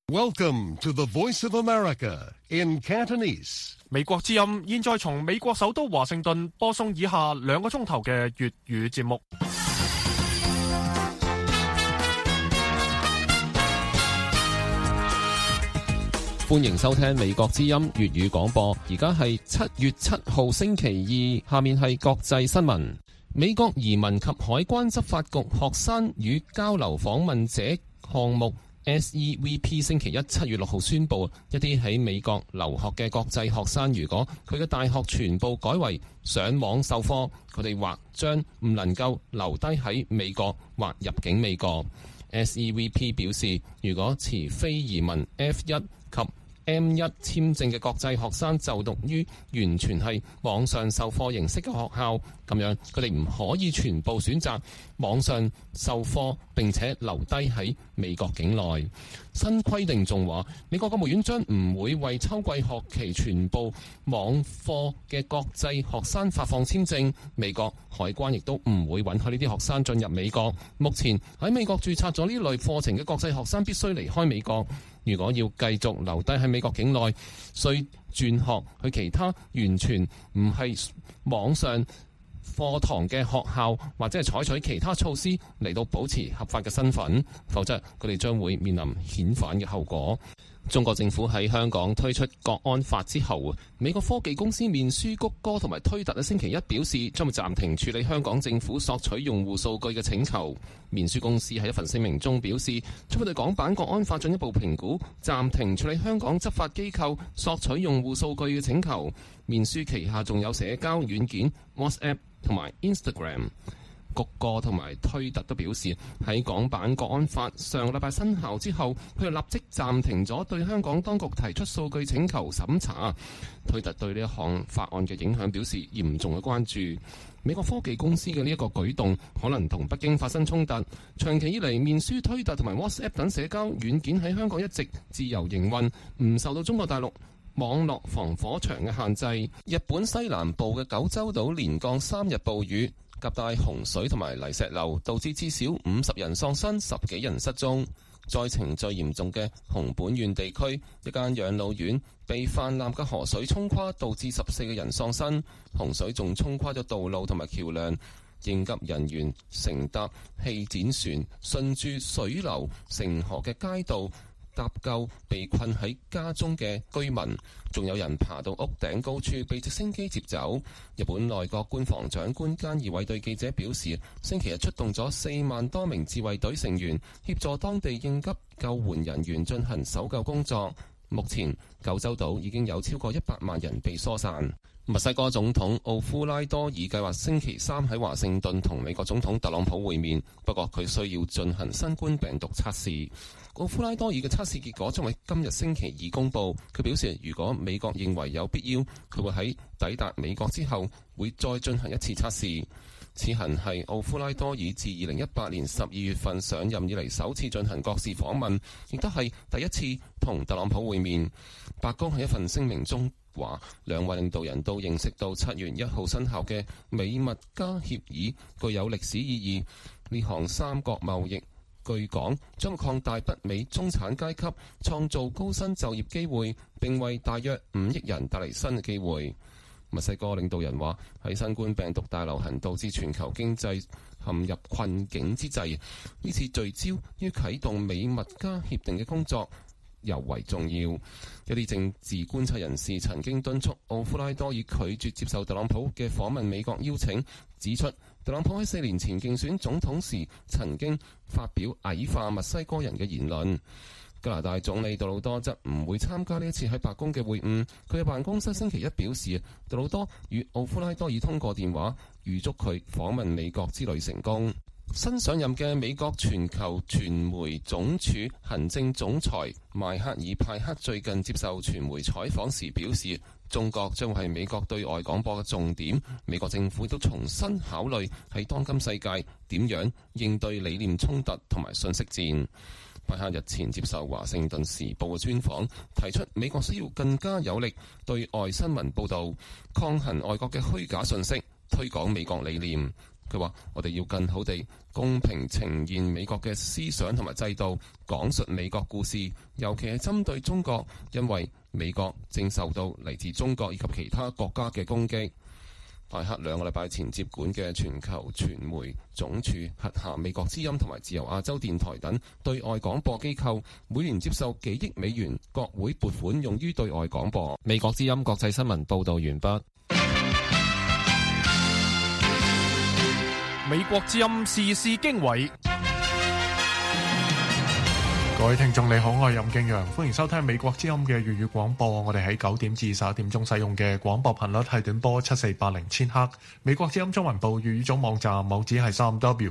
Welcome to the Voice of America in Cantonese. 美國之音現在從美國首都華盛頓播送以下2個鐘頭嘅粵語節目。 歡迎收聽美國之音粵語廣播。而家係7月7號星期二，下面係國際新聞。美國移民及海關執法局學生與交流訪問者項目 SEVP 星期一7月6號宣布，一啲喺美國留學嘅國際學生，如果佢嘅大學全部改為上網授課，佢哋或將唔能夠留低喺美國或入境美國。SEVP 表示，如果持非移民 F1 及M1 簽證嘅國際學生就讀於完全係網上授課形式嘅學校，咁樣佢哋唔可以全部選擇網上授課並且留低喺美國境內。新規定仲話，美國國務院將唔會為秋季學期全部網課嘅國際學生發放簽證，美國海關亦都唔會允許呢啲學生進入美國。目前喺美國註冊咗呢類課程嘅國際學生必須離開美國，如果要繼續留低喺美國境內，需轉學去其他完全唔係網上課堂嘅學校，或者係採取其他措施嚟到保持合法嘅身份，否則佢哋將會面臨遣返嘅後果。中國政府喺香港推出國安法之後，美國科技公司面書、谷歌同埋推特喺星期一表示，將會暫停處理香港政府索取用戶數據嘅請求。面書公司喺一份聲明中表示，將會對港版國安法進一步評估，暫停處理香港執法機構索取用戶數據嘅請求。面書旗下仲有社交軟件 WhatsApp 同埋 Instagram。谷歌同埋推特都表示，喺港版國安法上個禮拜生效之後，佢哋立即暫停咗對香港當局提出數據請求審查。推特對呢一項法案嘅影響表示嚴重嘅關注。美國科技公司嘅呢一個舉動可能同北京發生衝突。長期以嚟，面書、推特同埋 WhatsApp 等社交軟件喺香港一直自由營運，唔受到中國大陸網絡防火牆嘅限制。日本西南部嘅九州島連降3日暴雨，夾帶洪水同埋泥石流，導致至少50人喪生，10幾人失蹤。災情最嚴重嘅熊本縣地區，一間養老院被泛濫嘅河水沖垮，導致14個人喪生。洪水仲沖垮咗道路同埋橋樑，應急人員乘搭氣展船順住水流成河嘅街道搭救被困喺家中嘅居民，仲有人爬到屋頂高處被直升機接走。日本內閣官房長官菅義偉對記者表示，星期日出動咗4萬多名自衛隊成員協助當地應急救援人員進行搜救工作。目前九州島已經有超過100萬人被疏散。墨西哥總統奧夫拉多爾計劃星期3喺華盛頓同美國總統特朗普會面，不過佢需要進行新冠病毒測試。奧夫拉多爾嘅測試結果將喺今日星期2公佈。佢表示，如果美國認為有必要，佢會喺抵達美國之後會再進行一次測試。此行係奧夫拉多爾自2018年12月份上任以嚟首次進行國事訪問，亦都係第一次同特朗普會面。白宮喺一份聲明中話，兩位領導人都認識到7月1號生效嘅美墨加協議具有歷史意義。呢項三國貿易據講將擴大北美中產階級，創造高薪就業機會，並為大約5億人帶嚟新嘅機會。墨西哥領導人話，喺新冠病毒大流行導致全球經濟陷入困境之際，呢次聚焦於啟動美墨加協定嘅工作尤為重要。一啲政治觀察人士曾經敦促奧夫拉多爾拒絕接受特朗普嘅訪問美國邀請，指出特朗普喺4年前競選總統時曾經發表矮化墨西哥人嘅言論。加拿大總理杜魯多則唔會參加呢一次喺白宮嘅會晤。佢嘅辦公室星期一表示，杜魯多與奧夫拉多爾通過電話，預祝佢訪問美國之旅成功。新上任嘅美國全球傳媒總署行政總裁邁克爾派克最近接受傳媒採訪時表示，中國將係美國對外廣播嘅重點。美國政府都重新考慮喺當今世界點樣應對理念衝突同埋信息戰。派克日前接受華盛頓時報嘅專訪，提出美國需要更加有力對外新聞報導，抗衡外國嘅虛假信息，推廣美國理念。 佢話：我哋要更好地公平呈現美國嘅思想同埋制度，講述美國故事，尤其係針對中國，因為美國正受到嚟自中國以及其他國家嘅攻擊。艾克2個禮拜前接管嘅全球傳媒總署轄下美國之音同埋自由亞洲電台等對外廣播機構，每年接受幾億美元國會撥款用於對外廣播。美國之音國際新聞報導完畢。 美國之音時事經緯。 各位聽眾你好，我係任敬陽，歡迎收聽美國之音嘅粵語廣播。我哋喺9點至11點鐘使用嘅廣播頻率係短波7480千赫。美國之音中文部粵語總網站網址係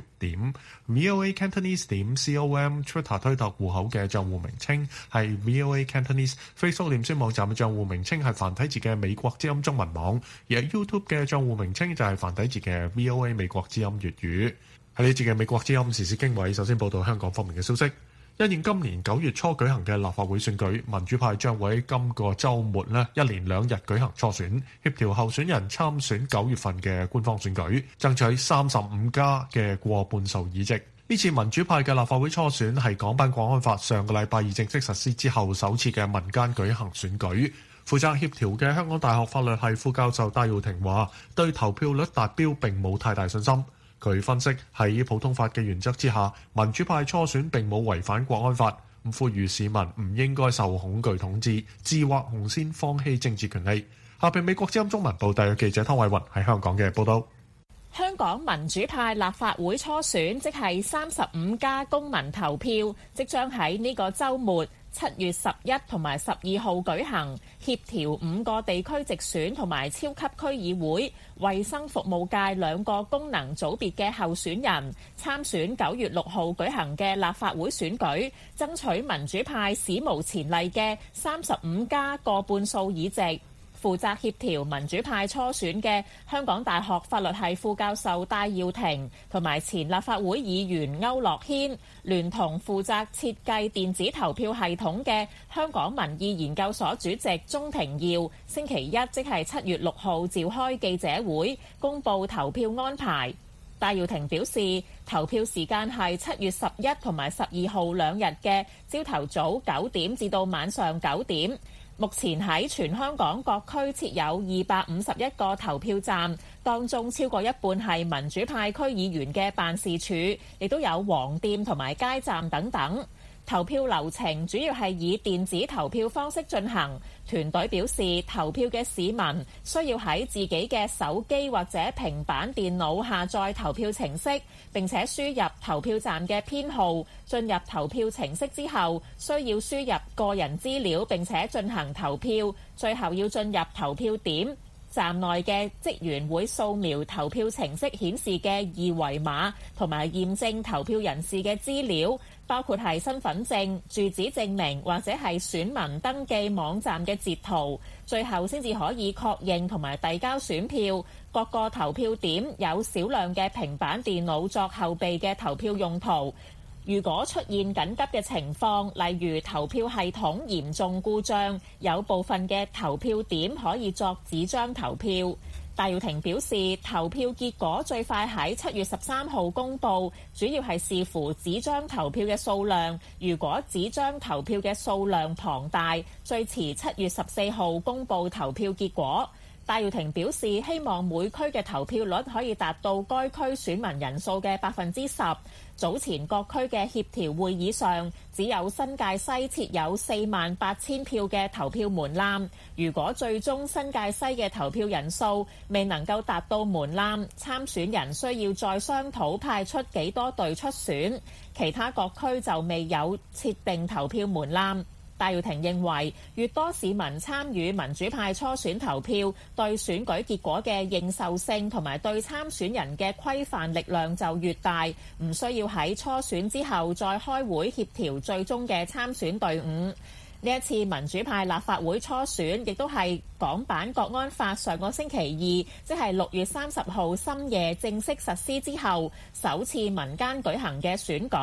3w.voacantonese.com， Twitter 推特戶口嘅賬戶名稱係 VOA Cantonese， Facebook 臉書網站嘅賬戶名稱係繁體字嘅美國之音中文網，而喺 YouTube 嘅賬戶名稱就係繁體字嘅 VOA 美國之音粵語。喺呢節嘅美國之音時事經緯，首先報道香港方面嘅消息。因應今年9月初舉行嘅立法會選舉，民主派將會喺今個週末一連2日舉行初選，協調候選人參選9月份嘅官方選舉，爭取35加嘅過半數議席。呢次民主派嘅立法會初選係港版國安法上個禮拜二正式實施之後首次嘅民間舉行選舉。負責協調嘅香港大學法律系副教授戴耀廷話：對投票率達標並冇太大信心。佢分析喺普通法嘅原則之下，民主派初選並冇違反國安法，呼籲市民唔應該受恐懼統治，自劃紅線，放棄政治權利。下邊美國之音中文部特約記者湯偉雲喺香港嘅報導。 香港民主派立法會初選即係35加公民投票，即將喺呢個週末7月11同埋12號舉行，協調5個地區直選同埋超級區議會、衛生服務界2個功能組別嘅候選人參選9月6號舉行嘅立法會選舉，爭取民主派史無前例嘅35加過半數議席。負責協調民主派初選嘅香港大學法律系副教授戴耀廷同埋前立法會議員區諾軒，聯同負責設計電子投票系統嘅香港民意研究所主席鍾庭耀，星期一即係7月6號召開記者會，公佈投票安排。戴耀廷表示，投票時間係7月11同埋12號2日嘅朝頭早9點至到晚上9點。目前喺全香港各區設有251個投票站，當中超過一半係民主派區議員嘅辦事處，亦都有黃店同埋街站等等。投票流程主要係以電子投票方式進行。團隊表示，投票嘅市民需要喺自己嘅手機或者平板電腦下載投票程式，並且輸入投票站嘅編號。進入投票程式之後，需要輸入個人資料並且進行投票。最後要進入投票點，站內嘅職員會掃描投票程式顯示嘅二維碼，同埋驗證投票人士嘅資料，包括係身份證、住址證明或者係選民登記網站嘅截圖，最後先至可以確認同埋遞交選票。各個投票點有少量嘅平板電腦作後備嘅投票用途。如果出現緊急嘅情況，例如投票系統嚴重故障，有部分嘅投票點可以作紙張投票。戴耀廷表示，投票結果最快喺7月13號公佈，主要係視乎紙張投票嘅數量。如果紙張投票嘅數量龐大，最遲7月14號公佈投票結果。戴耀廷表示，希望每區嘅投票率可以達到該區選民人數嘅10%。早前各區嘅協調會議上，只有新界西設有48000票嘅投票門檻。如果最終新界西嘅投票人數未能夠達到門檻，參選人需要再商討派出幾多隊出選。其他各區就未有設定投票門檻。戴耀廷認為，越多市民參與民主派初選投票，對選舉結果嘅認受性同埋對參選人嘅規範力量就越大，唔需要喺初選之後再開會協調最終嘅參選隊伍。呢一次民主派立法會初選亦都係港版國安法上個星期二，即係6月30號深夜正式實施之後，首次民間舉行嘅選舉。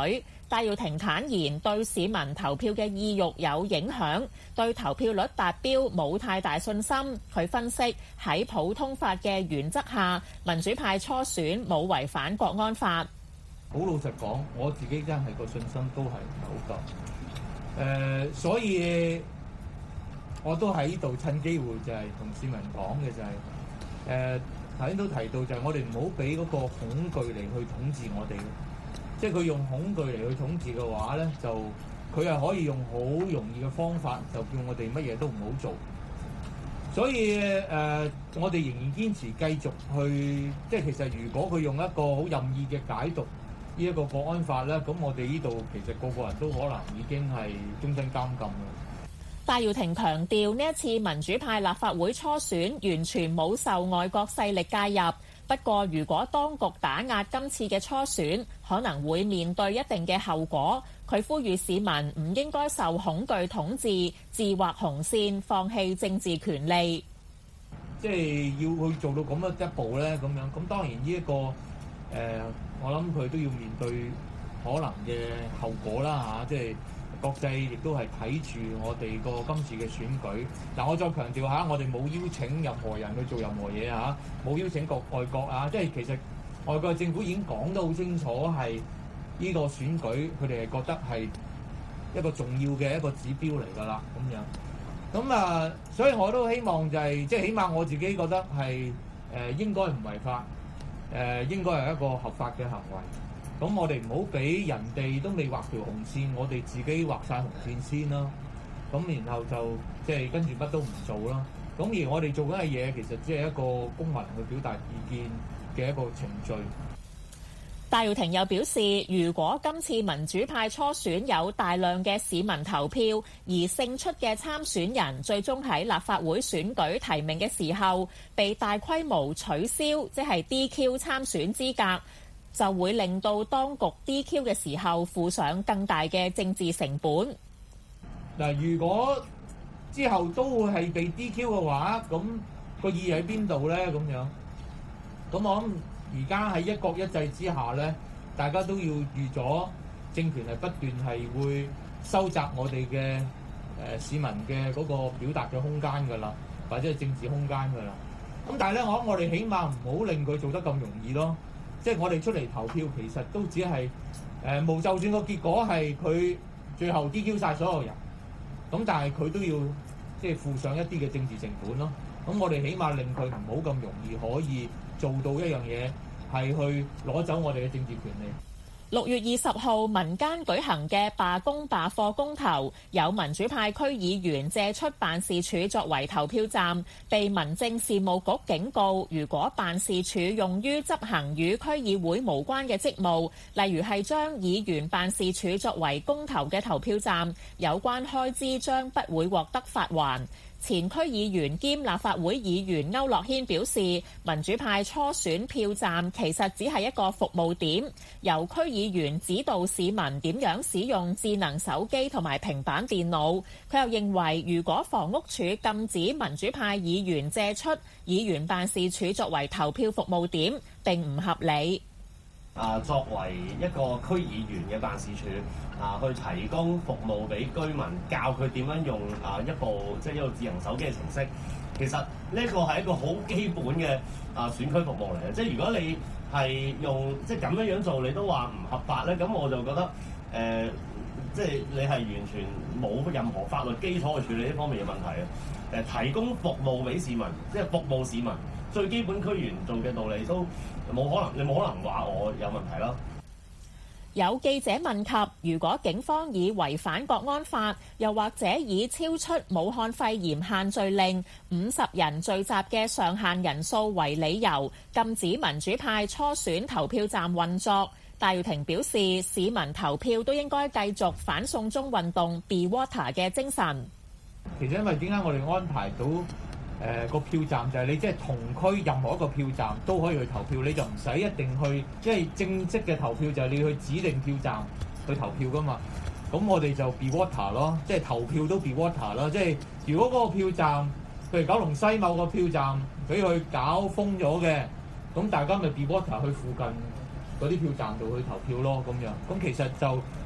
戴耀廷坦言對市民投票嘅意欲有影響，對投票率達標冇太大信心。佢分析喺普通法嘅原則下，民主派初選冇違反國安法。 好老實講，我自己真係個信心都係唔係好夠。所以我都喺呢度趁機會就係同市民講嘅就係頭先都提到就係我哋唔好俾嗰個恐懼嚟去統治我哋。即係佢用恐懼嚟去統治嘅話咧，就佢係可以用好容易嘅方法，就叫我哋乜嘢都唔好做。所以我哋仍然堅持繼續去，即係其實如果佢用一個好任意嘅解讀呢一個國安法咧，咁我哋呢度其實個個人都可能已經係終身監禁啦。 戴耀廷強調，呢一次民主派立法會初選完全冇受外國勢力介入。不過，如果當局打壓今次嘅初選，可能會面對一定嘅後果。佢呼籲市民唔應該受恐懼統治，自劃紅線，放棄政治權利。 即係要去做到咁樣一步咧，咁樣咁當然呢一個我諗佢都要面對可能嘅後果啦嚇，即係。國際亦都係睇住我哋個今次嘅選舉。嗱，我再強調下，我哋冇邀請任何人去做任何嘢嚇，冇邀請外國啊，即係其實外國政府已經講得好清楚，係呢個選舉佢哋係覺得係一個重要嘅一個指標嚟㗎啦，咁樣。咁啊，所以我都希望就係即係起碼我自己覺得係應該唔違法，應該係一個合法嘅行為。咁我哋唔好俾人哋都未畫條紅線，我哋自己畫晒紅線先啦。咁然後就即係跟住乜都唔做啦。咁而我哋做緊嘅嘢其實只係一個公民去表達意見嘅一個程序。 戴耀廷又表示，如果今次民主派初選有大量嘅市民投票，而勝出嘅參選人最終喺立法會選舉提名嘅時候被大規模取消，即係 DQ 參選資格，就會令到當局 DQ 嘅時候負上更大嘅政治成本。 嗱，如果之後都會係被 DQ 嘅話，咁個意義喺邊度咧？咁樣，咁我諗而家喺一國一制之下咧，大家都要預咗政權係不斷係會收窄我哋嘅市民嘅嗰個表達嘅空間㗎啦，或者係政治空間㗎啦。咁但係咧，我諗我哋起碼唔好令佢做得咁容易咯。即係我哋出嚟投票，其實都只係冇，就算個結果係佢最後 DQ 晒所有人，咁但係佢都要即係負上一啲嘅政治成本咯。咁我哋起碼令佢唔好咁容易可以做到一樣嘢，係去攞走我哋嘅政治權利。 6月20號民間舉行嘅罷工罷課公投，有民主派區議員借出辦事處作為投票站，被民政事務局警告，如果辦事處用於執行與區議會無關嘅職務，例如係將議員辦事處作為公投嘅投票站，有關開支將不會獲得發還。前區議員兼立法會議員區諾軒表示，民主派初選票站其實只係一個服務點，由區議員指導市民點樣使用智能手機同埋平板電腦。佢又認為，如果房屋署禁止民主派議員借出議員辦事處作為投票服務點，並唔合理。 作為一個區議員嘅辦事處，去提供服務俾居民，教佢點樣用一部即係一個智能手機嘅程式。其實呢個係一個好基本嘅選區服務嚟嘅。即係如果你係用即係咁樣做，你都話唔合法咧，咁我就覺得即係你係完全冇任何法律基礎去處理呢方面嘅問題嘅。提供服務俾市民，即係服務市民，最基本區議員做嘅道理都冇可能，你冇可能話我有問題咯。 有記者問及，如果警方以違反國安法，又或者以超出武漢肺炎限聚令50人聚集嘅上限人數為理由，禁止民主派初選投票站運作，戴耀廷表示，市民投票都應該繼續反送中運動 Be Water 嘅精神。 其實因為點解我哋安排到個票站就係你即係同區任何一個票站都可以去投票，你就唔使一定去即係正式嘅投票就係你去指定票站去投票噶嘛。咁我哋就 Be Water 咯，即係投票都 Be Water 咯。即係如果嗰個票站譬如九龍西某個票站俾佢搞封咗嘅，咁大家咪 Be Water 去附近嗰啲票站度去投票咯，咁樣。咁其實就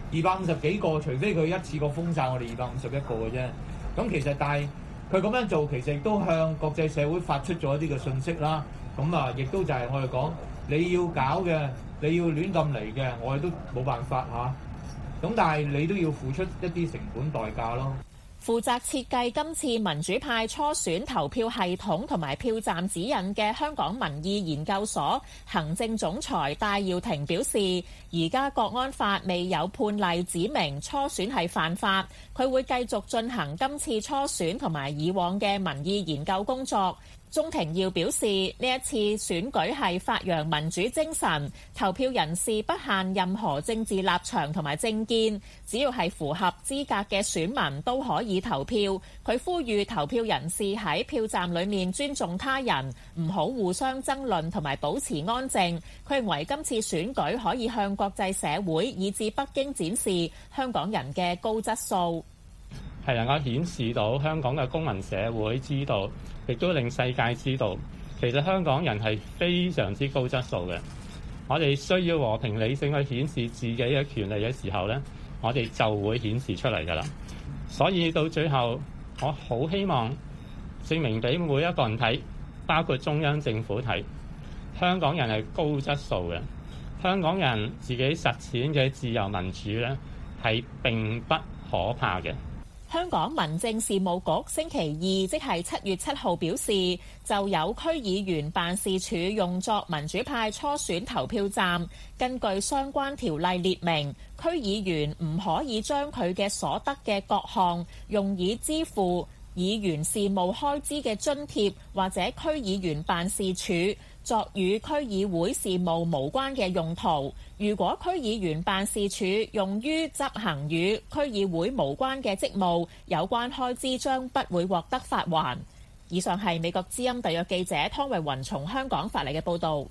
250幾個，除非佢一次過封晒我哋251個嘅啫。咁其實但係佢咁樣做，其實亦都向國際社會發出咗一啲嘅信息啦。咁啊，亦都就係我哋講，你要搞嘅，你要亂咁嚟嘅，我哋都冇辦法嚇。咁但係你都要付出一啲成本代價咯。 負責設計今次民主派初選投票系統同埋票站指引嘅香港民意研究所行政總裁戴耀廷表示，而家國安法未有判例指明初選係犯法，佢會繼續進行今次初選同埋以往嘅民意研究工作。鍾庭耀表示，呢一次選舉係發揚民主精神，投票人士不限任何政治立場同埋政見，只要係符合資格嘅選民都可以投票。佢呼籲投票人士喺票站裏面尊重他人，唔好互相爭論同埋保持安靜。佢認為今次選舉可以向國際社會以至北京展示香港人嘅高質素， 係能夠顯示到香港嘅公民社會知道，亦都令世界知道，其實香港人係非常之高質素嘅。我哋需要和平理性去顯示自己嘅權利嘅時候呢，我哋就會顯示出嚟㗎啦。所以到最後，我好希望證明俾每一個人睇，包括中央政府睇，香港人係高質素嘅。香港人自己實踐嘅自由民主呢，係並不可怕嘅。 香港民政事務局星期二即係7月7號表示，就有區議員辦事處用作民主派初選投票站，根據相關條例列明，區議員唔可以將佢嘅所得嘅各項用以支付議員事務開支嘅津貼，或者區議員辦事處作與區議會事務無關嘅用途。如果區議員辦事處用於執行與區議會無關嘅職務，有關開支將不會獲得發還。以上係美國之音特約記者湯慧雲從香港發嚟嘅報導。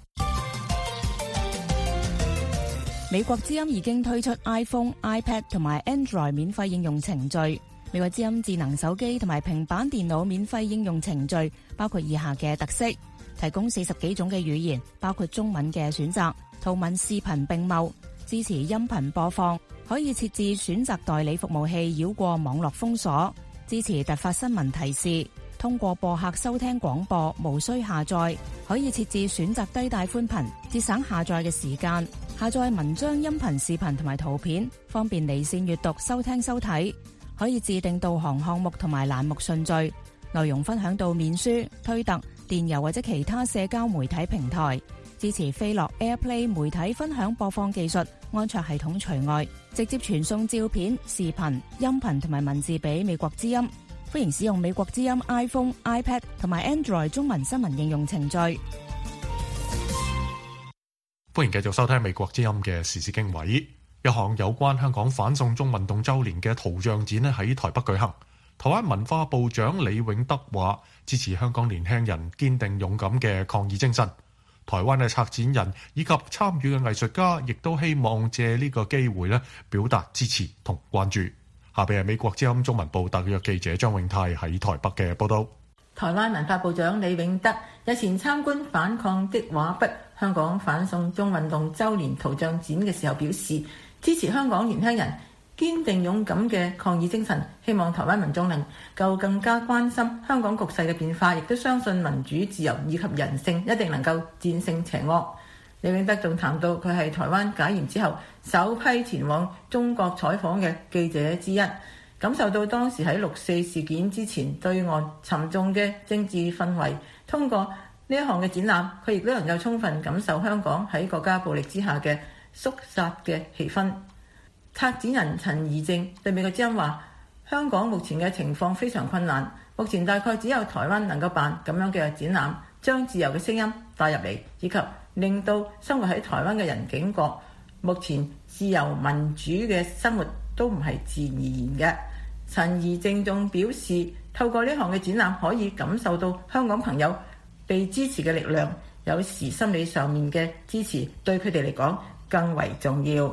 美國之音已經推出 iPhone、iPad 同埋 Android 免費應用程序。美國之音智能手機同埋平板電腦免費應用程序包括以下嘅特色：提供40幾種嘅語言，包括中文嘅選擇，圖文視頻並茂，支持音頻播放，可以設置選擇代理服務器繞過網絡封鎖，支持突發新聞提示，通過播客收聽廣播，無需下載，可以設置選擇低帶寬頻，節省下載嘅時間，下載文章、音頻、視頻同埋圖片，方便離線閱讀、收聽收睇，可以自定導航項目同埋欄目順序，內容分享到面書、推特、電郵或者其他社交媒體平台，支持飛樂 AirPlay 媒體分享播放技術，安卓系統除外，直接傳送照片、視頻、音頻同埋文字俾美國之音。歡迎使用美國之音 iPhone、iPad 同埋 Android 中文新聞應用程序。 歡迎繼續收聽美國之音嘅時事經緯。一項有關香港反送中運動週年嘅圖像展咧喺台北舉行。台灣文化部長李永德話支持香港年輕人堅定勇敢嘅抗議精神。台灣嘅策展人以及參與嘅藝術家亦都希望借呢個機會咧表達支持同關注。下邊係美國之音中文部特約記者張永泰喺台北嘅報道。 台灣文化部長李永德日前參觀反抗的畫筆香港反送中運動週年圖像展嘅時候表示，支持香港年輕人堅定勇敢嘅抗議精神，希望台灣民眾能夠更加關心香港局勢嘅變化，亦都相信民主自由以及人性一定能夠戰勝邪惡。李永德仲談到佢係台灣解嚴之後首批前往中國採訪嘅記者之一，感受到當時喺6.4事件之前對岸沉重嘅政治氛圍。通過呢一項嘅展覽，佢亦都能夠充分感受香港喺國家暴力之下嘅肅殺嘅氣氛。策展人陳怡正對美國之音話：香港目前嘅情況非常困難，目前大概只有台灣能夠辦咁樣嘅展覽，將自由嘅聲音帶入嚟，以及令到生活喺台灣嘅人警覺，目前自由民主嘅生活都唔係自然而然嘅。陳怡正仲表示，透過呢項嘅展覽可以感受到香港朋友被支持嘅力量，有時心理上面嘅支持對佢哋嚟講更為重要。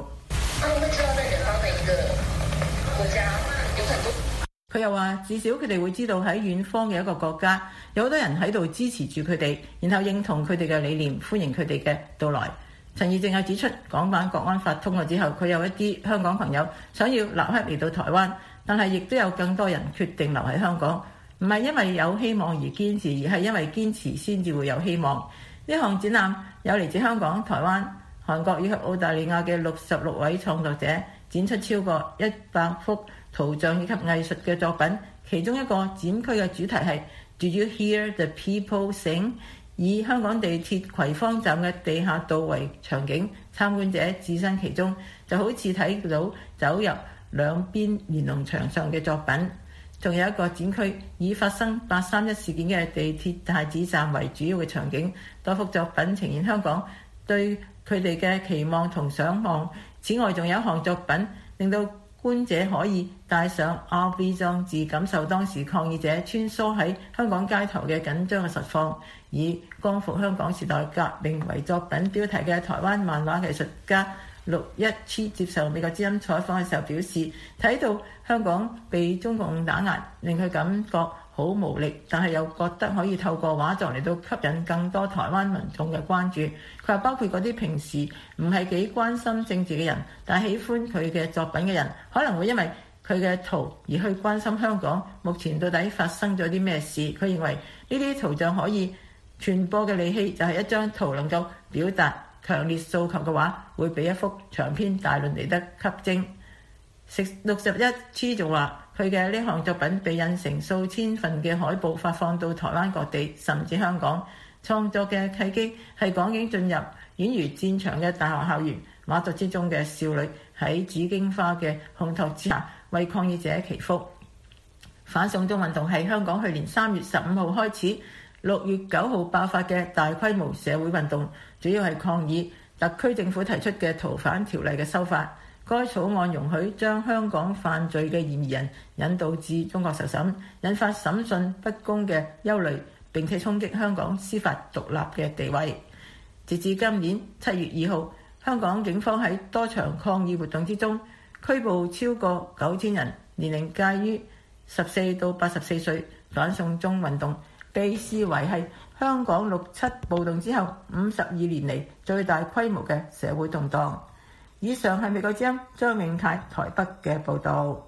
佢又話，至少佢哋會知道喺遠方嘅一個國家有好多人喺度支持住佢哋，然後認同佢哋嘅理念，歡迎佢哋嘅到來。 陳義正又指出，港版國安法通過之後，佢有一啲香港朋友想要立刻嚟到台灣，但係亦都有更多人決定留喺香港，唔係因為有希望而堅持，而係因為堅持先至會有希望。呢項展覽有嚟自香港、台灣、韓國以及澳大利亞嘅66位創作者，展出超過100幅圖像以及藝術嘅作品。其中一個展區嘅主題係 Do you hear the people sing？ 以香港地鐵葵芳站嘅地下道為場景，參觀者置身其中，就好似睇到走入兩邊連儂牆上嘅作品。仲有一個展區以發生831事件嘅地鐵太子站為主要嘅場景，多幅作品呈現香港對佢哋嘅期望同想望。此外，仲有一項作品令到觀者可以戴上 RV 裝置，感受當時抗議者穿梭喺香港街頭嘅緊張嘅實況。以光復香港時代革命為作品標題嘅台灣漫畫藝術家陸一黐接受美國之音採訪嘅時候表示，睇到香港被中共打壓，令佢感覺好無力，但係又覺得可以透過畫作嚟到吸引更多台灣民眾嘅關注。佢話包括嗰啲平時唔係幾關心政治嘅人，但係喜歡佢嘅作品嘅人，可能會因為佢嘅圖而去關心香港目前到底發生咗啲咩事。佢認為呢啲圖像可以傳播嘅利器就係一張圖能夠表達強烈訴求嘅話，會比一幅長篇大論嚟得吸睛。61G 仲話佢嘅呢項作品被印成數千份嘅海報發放到台灣各地，甚至香港。創作嘅契機係港警進入宛如戰場嘅大學校園，畫作之中嘅少女喺紫荊花嘅烘托之下為抗議者祈福。反送中運動係香港去年3月15號開始，6月9號爆發嘅大規模社會運動，主要係抗議特區政府提出嘅逃犯條例嘅修法。該草案容許將香港犯罪嘅嫌疑人引渡至中國受審，引發審訊不公嘅憂慮，並且衝擊香港司法獨立嘅地位。截至今年7月2號，香港警方喺多場抗議活動之中拘捕超過9000人，年齡介於14到84歲。反送中運動被視為係香港6·7暴動之後52年嚟最大規模嘅社會動盪。以上係美國之音張永泰台北嘅報導。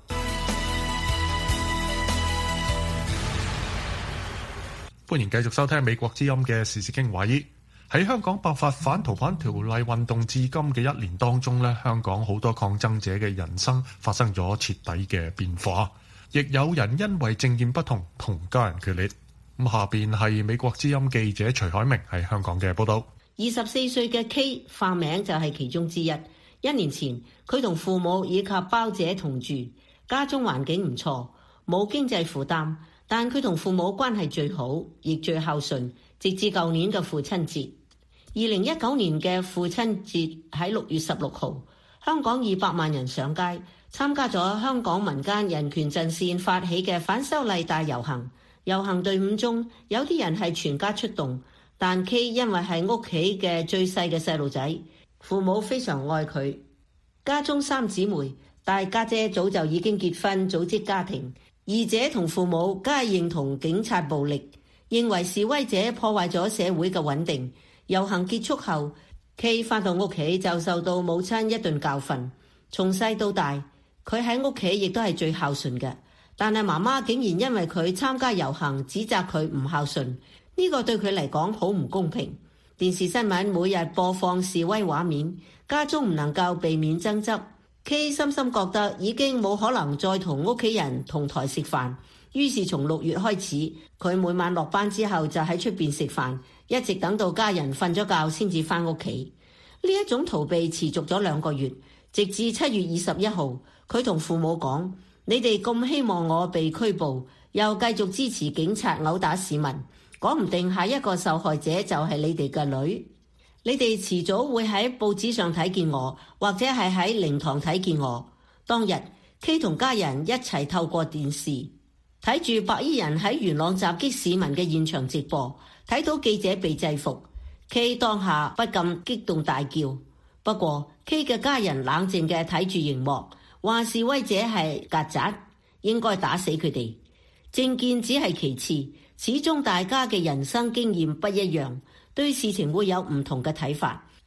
歡迎繼續收聽美國之音嘅時事經華爾。喺香港爆發反逃犯條例運動至今嘅1年當中咧，香港好多抗爭者嘅人生發生咗徹底嘅變化，亦有人因為政見不同同家人決裂。咁下邊係美國之音記者徐海明喺香港嘅報導。 24歲嘅 K 化名就係其中之一。1年前，佢同父母以及胞姐同住，家中環境唔錯，冇經濟負擔，但佢同父母關係最好，亦最孝順，直至舊年嘅父親節。2019年嘅父親節喺6月16號，香港200萬人上街，參加咗香港民間人權陣線發起嘅反修例大遊行。遊行隊伍中有啲人係全家出動，但 K 因為係屋企嘅最細嘅細路仔，父母非常愛佢。家中3姊妹，大家姐早就已經結婚組織家庭，二姐同父母皆認同警察暴力，認為示威者破壞咗社會嘅穩定。遊行結束後， K 返到屋企就受到母親一頓教訓。從細到大，佢喺屋企亦都係最孝順嘅，但係媽媽竟然因為佢參加遊行指責佢唔孝順，呢個對佢嚟講好唔公平。電視新聞每日播放示威畫面，家中唔能夠避免爭執。 K 深深覺得已經冇可能再同屋企人同台食飯，於是從6月開始，佢每晚落班之後就喺出邊食飯，一直等到家人瞓咗覺先至返屋企。呢一種逃避持續咗2個月，直至7月21號，佢同父母講：你哋咁希望我被拘捕，又繼續支持警察毆打市民，講唔定下一個受害者就係你哋嘅女。你哋遲早會喺報紙上睇見我，或者係喺靈堂睇見我。當日 K 同家人一齊透過電視睇住白衣人喺元朗襲擊市民嘅現場直播，睇到記者被制服， K 當下不禁激動大叫。不過 K 嘅家人冷靜嘅睇住熒幕，話示威者係曱甴，應該打死佢哋。政見只係其次，始終大家嘅人生經驗不一樣，對事情會有唔同嘅睇法。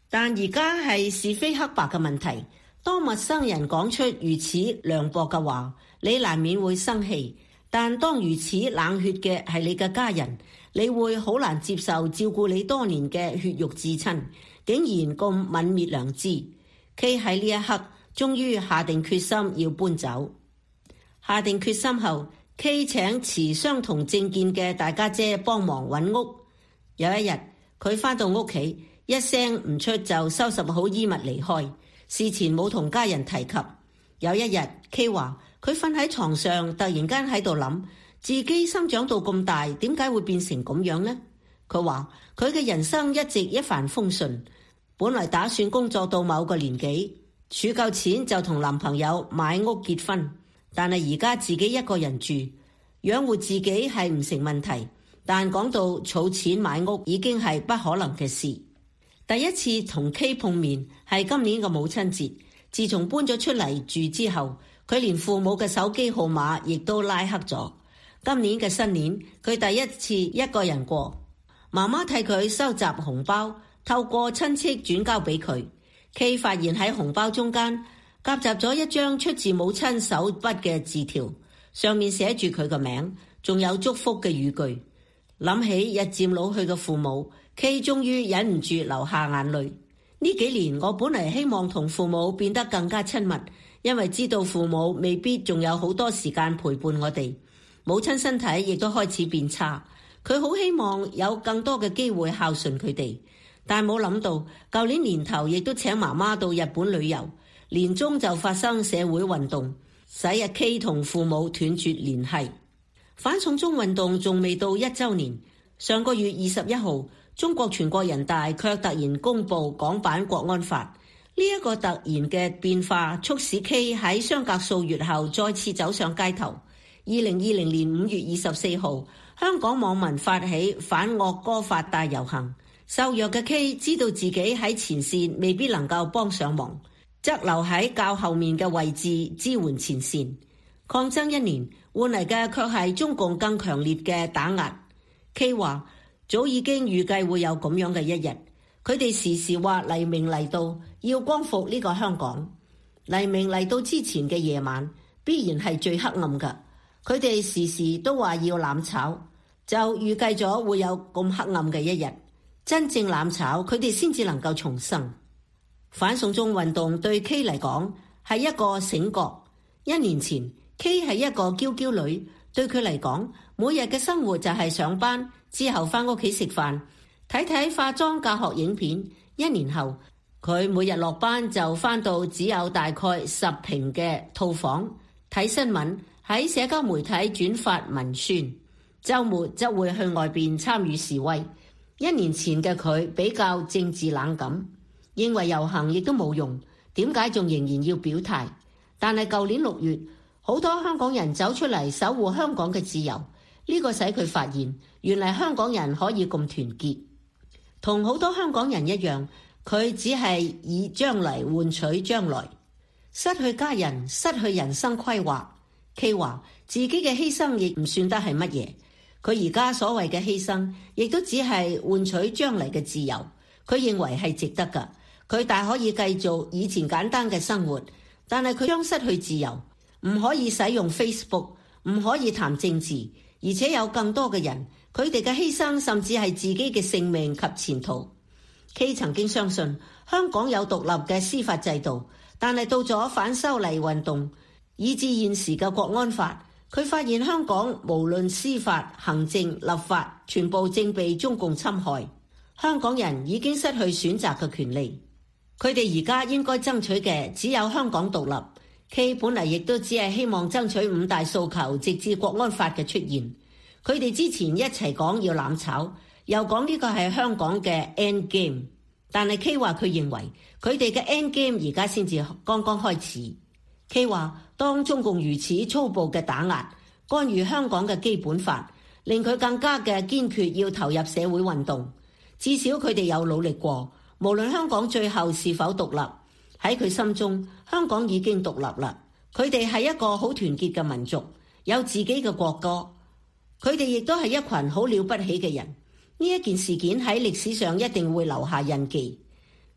但而家係是非黑白嘅問題。當陌生人講出如此涼薄嘅話，你難免會生氣。但當如此冷血嘅係你嘅家人，你會好難接受照顧你多年嘅血肉至親竟然咁泯滅良知。K 喺呢一刻終於下定決心要搬走。下定決心後， K 請持相同政見嘅大家姐幫忙揾屋。有一日佢返到屋企，一聲唔出就收拾好衣物離開，事前冇同家人提及。有一日 K 話佢瞓喺床上，突然間喺度諗自己生長到咁大，點解會變成咁樣呢？佢話佢嘅人生一直一帆風順，本來打算工作到某個年紀，儲夠錢就同男朋友買屋結婚，但係而家自己一個人住，養活自己係唔成問題，但講到儲錢買屋已經係不可能嘅事。第一次同 K 碰面係今年嘅母親節，自從搬咗出嚟住之後，佢連父母嘅手機號碼亦都拉黑咗。今年嘅新年，佢第一次一個人過，媽媽替佢收集紅包，透過親戚轉交俾佢。K 發現喺紅包中間夾雜咗一張出自母親手筆嘅字條，上面寫住佢嘅名，仲有祝福嘅語句。諗起日漸老去嘅父母， K 終於忍唔住流下眼淚。呢幾年我本嚟希望同父母變得更加親密，因為知道父母未必仲有好多時間陪伴我哋。母親身體亦都開始變差，佢好希望有更多嘅機會孝順佢哋，但冇諗到舊年年頭亦都請媽媽到日本旅遊，年中就發生社會運動，使阿 K 同父母斷絕聯繫。反送中運動仲未到1週年，上個月21號，中國全國人大卻突然公布港版國安法。呢一個突然嘅變化促使 K 喺相隔數月後再次走上街頭。2020年5月24號，香港網民發起反惡歌法大遊行。受弱嘅 K 知道自己喺前線未必能夠幫上忙，則留喺較後面嘅位置支援前線。抗爭1年，換嚟嘅卻係中共更強烈嘅打壓。K 話早已經預計會有咁樣嘅一日，佢哋時時話黎明嚟到，要光復呢個香港。黎明嚟到之前嘅夜晚必然係最黑暗㗎。佢哋時時都話要攬炒，就預計咗會有咁黑暗嘅一日。真正攬炒，佢哋先至能夠重生。反送中運動對 K 嚟講係一個醒覺。1年前 K 係一個嬌嬌女，對佢嚟講，每日嘅生活就係上班之後返屋企食飯，睇睇化妝教學影片。1年後，佢每日落班就返到只有大概10平嘅套房睇新聞，喺社交媒體轉發文宣，週末則會去外邊參與示威。1年前嘅佢比較政治冷感，認為遊行亦都冇用，點解仲仍然要表態？但係舊年6月，好多香港人走出嚟守護香港嘅自由，呢個使佢發現原來香港人可以咁團結。同好多香港人一樣，佢只係以將來換取將來，失去家人，失去人生規劃。K 話自己嘅犧牲亦唔算得係乜嘢，佢而家所謂嘅犧牲亦都只係換取將來嘅自由，佢認為係值得㗎。佢大可以繼續以前簡單嘅生活，但係佢將失去自由，唔可以使用 Facebook， 唔可以談政治，而且有更多嘅人，佢哋嘅犧牲甚至係自己嘅性命及前途。K 曾經相信香港有獨立嘅司法制度，但係到咗反修例運動，以至現時嘅國安法，佢發現香港無論司法、行政、立法，全部正被中共侵害。香港人已經失去選擇嘅權利，佢哋而家應該爭取嘅只有香港獨立。K 本嚟亦都只係希望爭取5大訴求，直至國安法嘅出現。佢哋之前一齊講要攬炒，又講呢個係香港嘅 end game， 但係 K 話佢認為佢哋嘅 end game 而家先至剛剛開始。K 話當中共如此粗暴嘅打壓、干預香港嘅基本法，令佢更加嘅堅決要投入社會運動。至少佢哋有努力過，無論香港最後是否獨立，喺佢心中香港已經獨立啦。佢哋係一個好團結嘅民族，有自己嘅國歌。佢哋亦都係一群好了不起嘅人。呢一件事件喺歷史上一定會留下印記。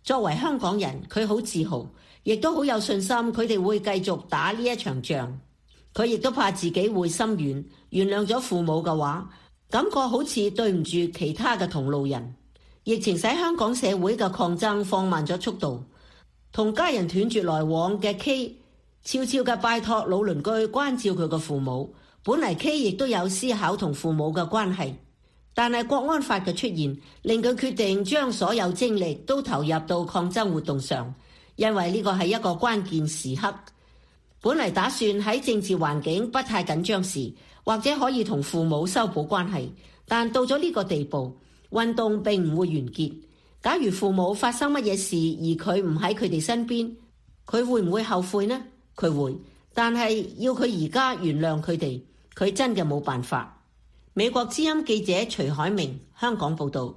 作為香港人，佢好自豪，亦都好有信心佢哋會繼續打呢一場仗。佢亦都怕自己會心軟，原諒咗父母嘅話，感覺好似對唔住其他嘅同路人。疫情使香港社會嘅抗爭放慢咗速度，同家人斷絕來往嘅 K 悄悄嘅拜託老鄰居關照佢嘅父母。本嚟 K 亦都有思考同父母嘅關係，但係國安法嘅出現令佢決定將所有精力都投入到抗爭活動上，因為呢個係一個關鍵時刻。本嚟打算喺政治環境不太緊張時，或者可以同父母修補關係，但到咗呢個地步，運動並唔會完結。假如父母發生乜嘢事而佢唔喺佢哋身邊，佢會唔會後悔呢？佢會，但係要佢而家原諒佢哋，佢真嘅冇辦法。美國之音記者徐海明，香港報道。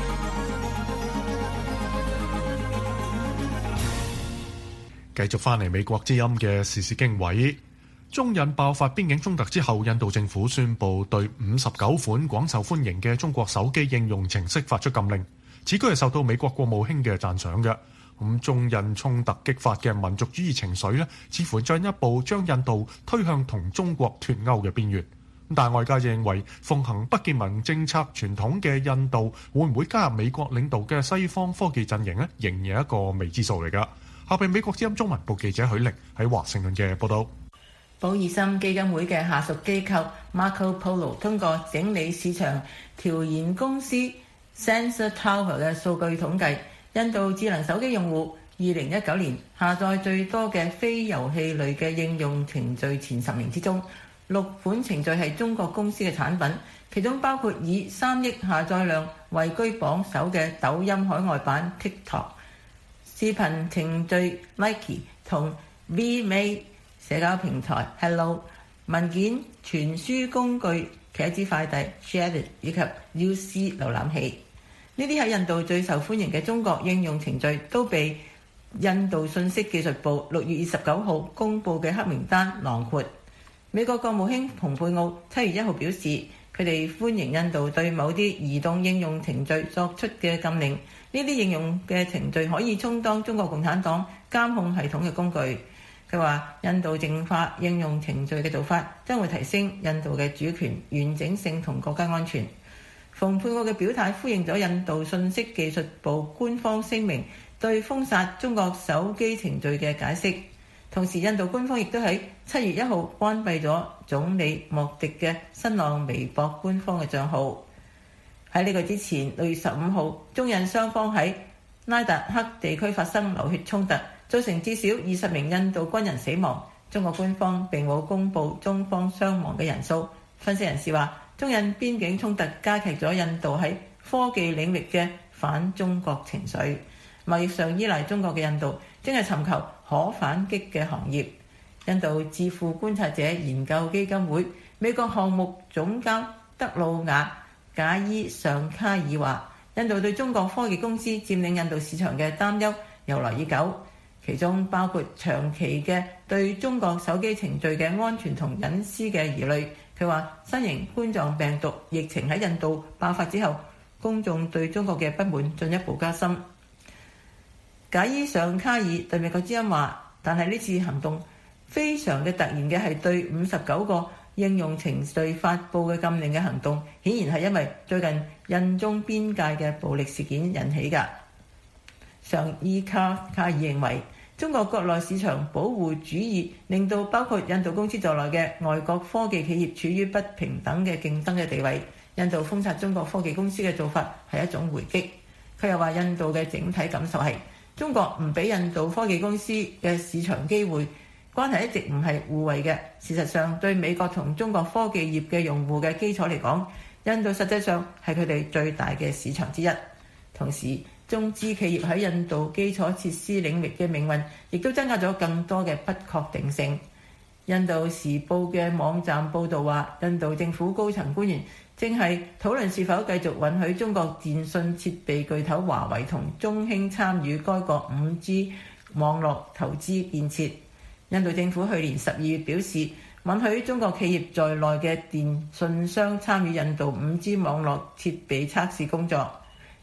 繼續翻嚟美國之音嘅時事經緯，中印爆發邊境衝突之後，印度政府宣布對59款廣受歡迎嘅中國手機應用程式發出禁令，此舉係受到美國國務卿嘅讚賞嘅。咁中印衝突激發嘅民族主義情緒呢，似乎進一步將印度推向同中國脫鈎嘅邊緣。但外界就認為，奉行不結盟政策傳統嘅印度會唔會加入美國領導嘅西方科技陣營呢？仍然係一個未知數嚟㗎。下邊美國之音中文部記者許玲喺華盛頓嘅報道。 保爾森基金會嘅下屬機構 Marco Polo 通過整理市場調研公司 Sensor Tower 嘅數據統計，印度智能手機用戶2019年下載最多嘅非遊戲類嘅應用程序前10名之中，6款程序係中國公司嘅產品，其中包括以3億下載量位居榜首嘅抖音海外版 TikTok、視頻程序 Likee 同 VMate、社交平台 Hello、文件傳輸工具茄子快遞 Share 以及 UC 瀏覽器。呢啲喺印度最受歡迎嘅中國應用程序都被印度信息技術部6月29號公佈嘅黑名單囊括。美國國務卿蓬佩奧7月1號表示，佢哋歡迎印度對某啲移動應用程序作出嘅禁令。呢啲應用嘅程序可以充當中國共產黨監控系統嘅工具。佢話，印度淨化應用程序嘅做法將會提升印度嘅主權、完整性同國家安全。蓬佩奧嘅表態呼應咗印度信息技術部官方聲明對封殺中國手機程序嘅解釋。同時，印度官方亦都喺7月1號關閉咗總理莫迪嘅新浪微博官方嘅帳號。喺呢個之前，6月15號，中印雙方喺拉達克地區發生流血衝突，造成至少20名印度軍人死亡。中國官方並冇公布中方傷亡嘅人數。分析人士話，中印邊境衝突加劇咗印度喺科技領域嘅反中國情緒。貿易上依賴中國嘅印度正係尋求可反擊嘅行業。印度智庫觀察者研究基金會美國項目總監德魯瓦賈伊尚卡爾話，印度對中國科技公司佔領印度市場嘅擔憂由來已久，其中包括長期嘅對中國手機程序嘅安全同隱私嘅疑慮。佢話，新型冠狀病毒疫情喺印度爆發之後，公眾對中國嘅不滿進一步加深。賈伊尚卡爾對美國之音話，但係呢次行動非常嘅突然嘅係對59個應用程序發布嘅禁令嘅行動，顯然係因為最近印中邊界嘅暴力事件引起㗎。尚伊卡爾認為，中國國內市場保護主義令到包括印度公司在內嘅外國科技企業處於不平等嘅競爭嘅地位。印度封殺中國科技公司嘅做法係一種回擊。佢又話，印度嘅整體感受係中國唔俾印度科技公司嘅市場機會，關係一直唔係互惠嘅。事實上，對美國同中國科技業嘅用戶嘅基礎嚟講，印度實際上係佢哋最大嘅市場之一。同時，中資企業喺印度基礎設施領域嘅命運，亦都增加咗更多嘅不確定性。印度時報嘅網站報導話，印度政府高層官員正係討論是否繼續允許中國電信設備巨頭華為同中興參與該國 5G 網絡投資建設。印度政府去年12月表示，允許中國企業在內嘅電信商參與印度 5G 網絡設備測試工作。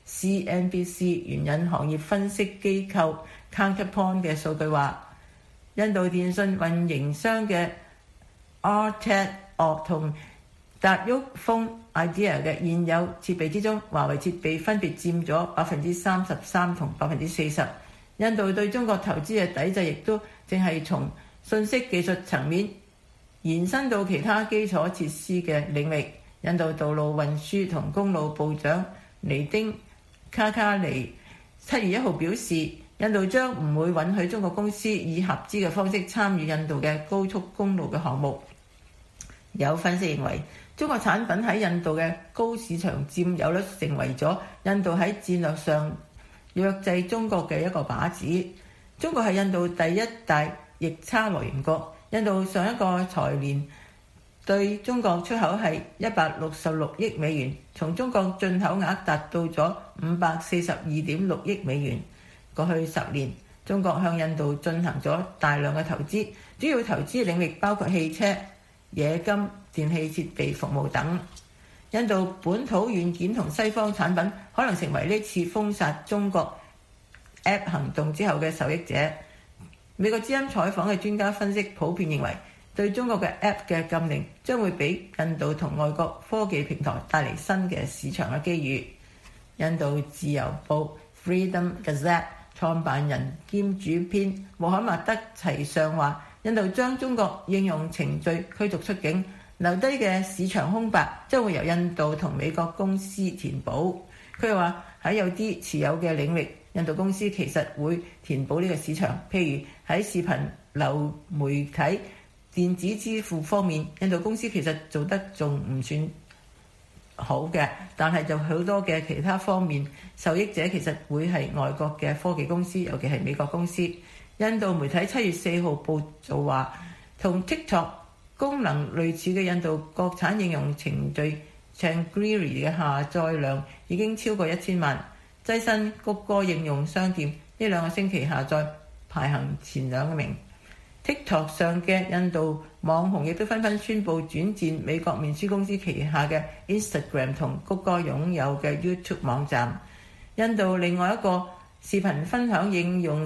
CNBC 援引行業分析機構 Counterpoint 嘅數據話，印度電信運營商嘅 Airtel 同達沃風 Idea 嘅現有設備之中，華為設備分別佔咗33%同40%。印度對中國投資嘅抵制亦都正係從信息技術層面延伸到其他基礎設施嘅領域。印度道路運輸同公路部長尼丁卡卡尼7月1號表示，印度將唔會允許中國公司以合資嘅方式參與印度嘅高速公路嘅項目。有分析認為，中國產品喺印度嘅高市場佔有率成為咗印度喺戰略上約制中國嘅一個靶子。中國係印度第一大逆差來源國，印度上一個財年對中國出口係166億美元，從中國進口額達到咗542.6億美元。過去10年，中國向印度進行咗大量嘅投資，主要投資領域包括汽車、冶金、電氣設備服務等。印度本土軟件同西方產品可能成為呢次封殺中國 App 行動之後嘅受益者。美國之音採訪嘅專家分析普遍認為，對中國嘅 App 嘅禁令將會俾印度同外國科技平台帶嚟新嘅市場嘅機遇。印度自由報 Freedom Gazette 創辦人兼主編穆罕默德齊尚話，印度將中國應用程序驅逐出境，留低嘅市場空白將會由印度同美國公司填補。佢又話喺有啲持有嘅領域，印度公司其實會填補呢個市場，譬如喺視頻流媒體、電子支付方面，印度公司其實做得仲唔算好嘅，但係就好多嘅其他方面，受益者其實會係外國嘅科技公司，尤其係美國公司。印度媒體7月4號報導話，同 TikTok 功能類似嘅印度國產應用程序 Changiri 嘅下載量已經超過1000萬，躋身谷歌應用商店呢2個星期下載排行前2名。TikTok 上嘅印度網紅亦都紛紛宣布轉戰美國面書公司旗下嘅 Instagram 同谷歌擁有嘅 YouTube 網站。印度另外一個視頻分享應用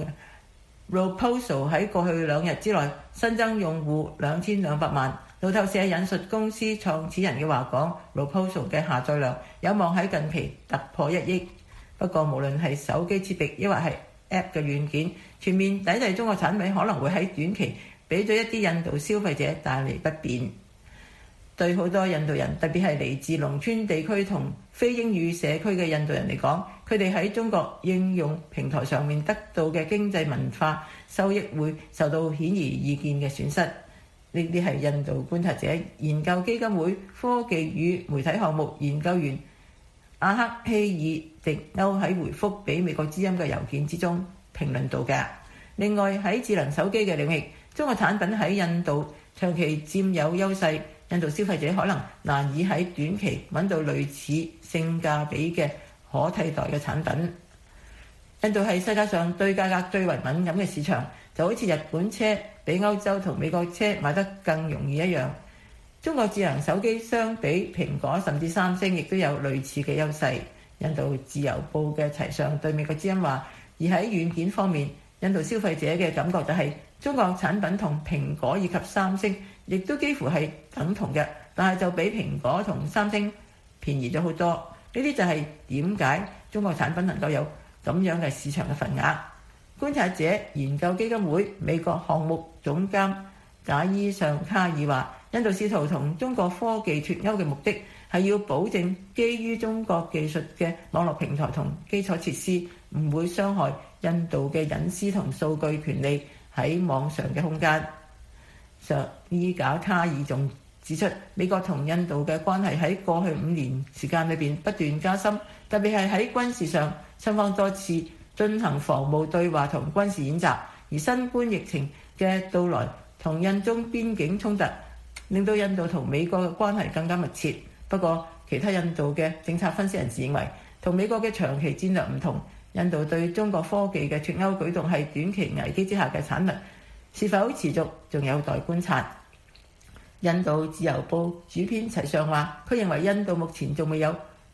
Roposo 喺過去2日之內新增用戶2200萬。路透社引述公司創始人嘅話講， Roposo 嘅下載量有望喺近期突破1億。不過無論係手機設備抑或係 App 嘅軟件，全面抵制中國產品可能會喺短期俾咗一啲印度消費者帶嚟不便。對好多印度人，特別係嚟自農村地區同非英語社區嘅印度人嚟講，佢哋喺中國應用平台上面得到嘅經濟文化收益會受到顯而易見嘅損失。呢啲係印度觀察者研究基金會科技與媒體項目研究員阿克希爾迪歐喺回覆俾美國之音嘅郵件之中評論到嘅。另外喺智能手機嘅領域，中國產品喺印度長期佔有優勢，印度消費者可能難以喺短期揾到類似性價比嘅可替代嘅產品。印度係世界上對價格最為敏感嘅市場，就好似日本車比歐洲同美國車買得更容易一樣。中國智能手機相比蘋果甚至三星亦都有類似嘅優勢。印度自由報嘅齊尚對美國之音話，而喺軟件方面，印度消費者嘅感覺就係中國產品同蘋果以及三星亦都幾乎係等同嘅，但係就比蘋果同三星便宜咗好多。呢啲就係點解中國產品能夠有咁樣嘅市場嘅份額。觀察者研究基金會美國項目總監賈伊尚卡爾話，印度試圖同中國科技脫鈎嘅目的係要保證基於中國技術嘅網絡平台同基礎設施唔會傷害印度嘅隱私同數據權利喺網上嘅空間。上伊賈卡爾仲指出，美國同印度嘅關係喺過去5年時間裏邊不斷加深，特別係喺軍事上，雙方多次進行防務對話同軍事演習，而新冠疫情嘅到來同印中邊境衝突令到印度同美國嘅關係更加密切。不過其他印度嘅政策分析人士認為，同美國嘅長期戰略唔同，印度對中國科技嘅脫鈎舉動係短期危機之下嘅產物，是否持續仲有待觀察。印度自由報主編齊尚話，佢認為印度目前仲未有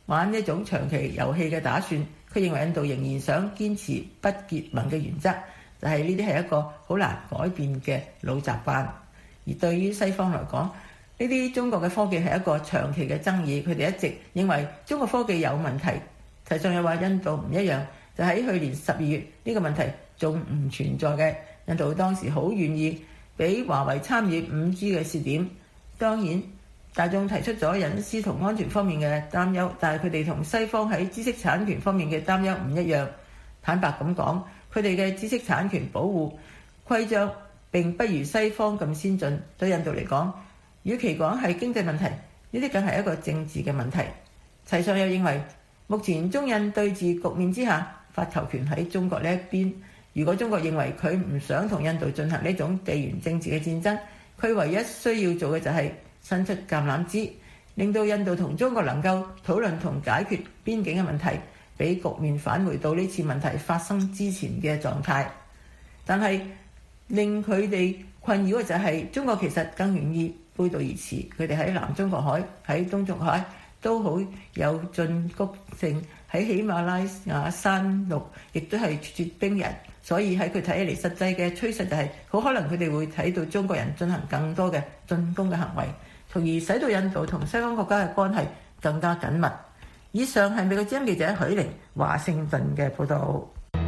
玩一種長期遊戲嘅打算。佢認為印度仍然想堅持不結盟嘅原則，就係呢啲係一個好難改變嘅老習慣。而對於西方來講，呢啲中國嘅科技係一個長期嘅爭議，佢哋一直認為中國科技有問題。實際上又話印度唔一樣，就喺去年12月呢個問題仲唔存在嘅。印度當時好願意俾華為參與 5G 嘅試點。當然大眾提出咗隱私同安全方面嘅擔憂，但係佢哋同西方喺知識產權方面嘅擔憂唔一樣。坦白咁講，佢哋嘅知識產權保護規章並不如西方咁先進。對印度嚟講，與其講係經濟問題，呢啲梗係一個政治嘅問題。齊上又認為，目前中印對峙局面之下，發球權喺中國呢一邊。如果中國認為佢唔想同印度進行呢種地緣政治嘅戰爭，佢唯一需要做嘅就係伸出橄欖枝，令到印度同中國能夠討論同解決邊境嘅問題，俾局面返回到呢次問題發生之前嘅狀態。但係令佢哋困擾嘅就係中國其實更容易背道而馳，佢哋喺南中國海、喺東中國海都好有進攻性，喺喜馬拉雅山麓亦都係咄咄逼人。所以喺佢睇起嚟，實際嘅趨勢就係好可能佢哋會睇到中國人進行更多嘅進攻嘅行為，從而使到印度同西方國家嘅關係更加緊密。以上係美國之音記者許玲華盛頓嘅報導。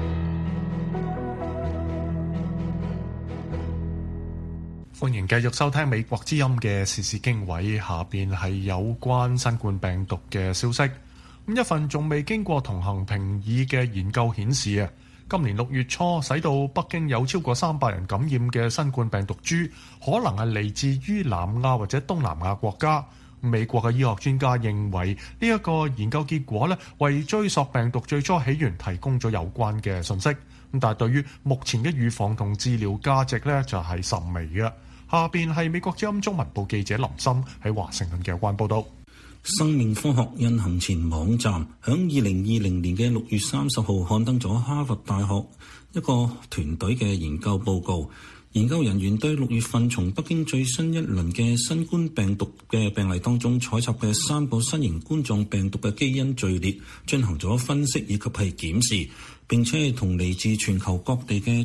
歡迎繼續收聽美國之音嘅時事經緯，下邊係有關新冠病毒嘅消息。一份仲未經過同行評議嘅研究顯示今年6月初使到北京有超過300人感染嘅新冠病毒株，可能係嚟自於南亞或者東南亞國家。美國嘅醫學專家認為呢一個研究結果為追溯病毒最初起源提供咗有關嘅信息。但係對於目前嘅預防同治療價值就係甚微嘅。下邊係美國之音中文部記者林森喺華盛頓嘅有關報道。 生命科學印行前網站響2020年嘅6月30號刊登咗哈佛大學一個團隊嘅研究報告。研究人員對6月份從北京最新一輪嘅新冠病毒嘅病例當中採集嘅3個新型冠狀病毒嘅基因序列進行咗分析以及係檢視，並且同嚟自全球各地嘅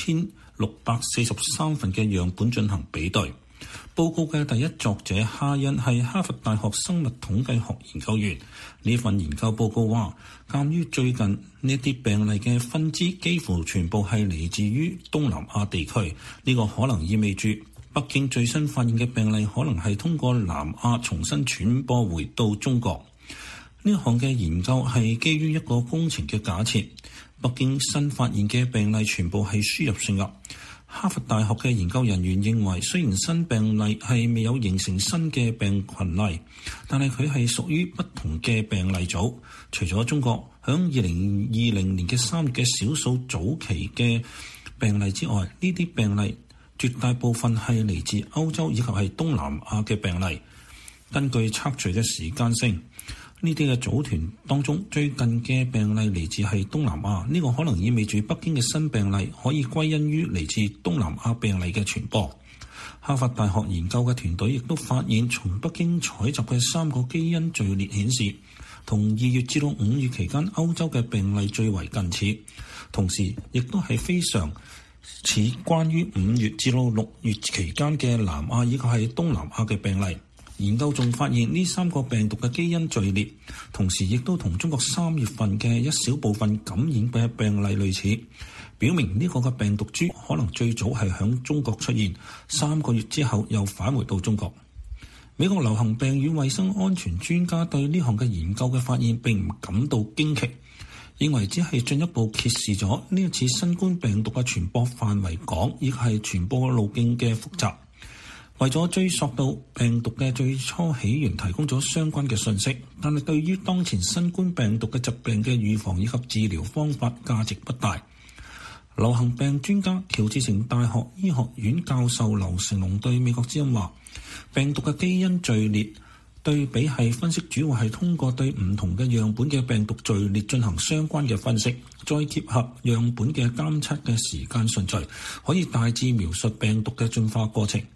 7643份嘅樣本進行比對。報告嘅第一作者哈恩係哈佛大學生物統計學研究員。呢份研究報告話，鑑於最近呢啲病例嘅分支幾乎全部係嚟自於東南亞地區，呢個可能意味住北京最新發現嘅病例可能係通過南亞重新傳播回到中國。呢項嘅研究係基於一個工程嘅假設，北京新發現嘅病例全部係輸入性嘅。哈佛大學嘅研究人員認為，雖然新病例係未有形成新嘅病群例，但係佢係屬於不同嘅病例組。除咗中國響2020年嘅3月嘅少數早期嘅病例之外，呢啲病例絕大部分係嚟自歐洲以及係東南亞嘅病例。根據測序嘅時間性，呢啲嘅組團當中最近嘅病例嚟自係東南亞，呢個可能意味住北京嘅新病例可以歸因於嚟自東南亞病例嘅傳播。哈佛大學研究嘅團隊亦都發現，從北京採集嘅3個基因序列顯示，同2月至到5月期間歐洲嘅病例最為近似，同時亦都係非常似關於5月至到6月期間嘅南亞以及係東南亞嘅病例。研究仲發現呢3個病毒嘅基因序列，同時亦都同中國3月份嘅一小部分感染嘅病例類似，表明呢個嘅病毒株可能最早係響中國出現，3個月之後又返回到中國。美國流行病與衛生安全專家對呢項嘅研究嘅發現並唔感到驚奇，認為只係進一步揭示咗呢一次新冠病毒嘅傳播範圍廣，以及係傳播路徑嘅複雜。為咗追溯到病毒嘅最初起源提供咗相關嘅信息，但係對於當前新冠病毒嘅疾病嘅預防以及治療方法價值不大。流行病專家喬治城大學醫學院教授劉成龍對美國之音話，病毒嘅基因序列對比係分析，主要係通過對唔同嘅樣本嘅病毒序列進行相關嘅分析，再結合樣本嘅監測嘅時間順序，可以大致描述病毒嘅進化過程。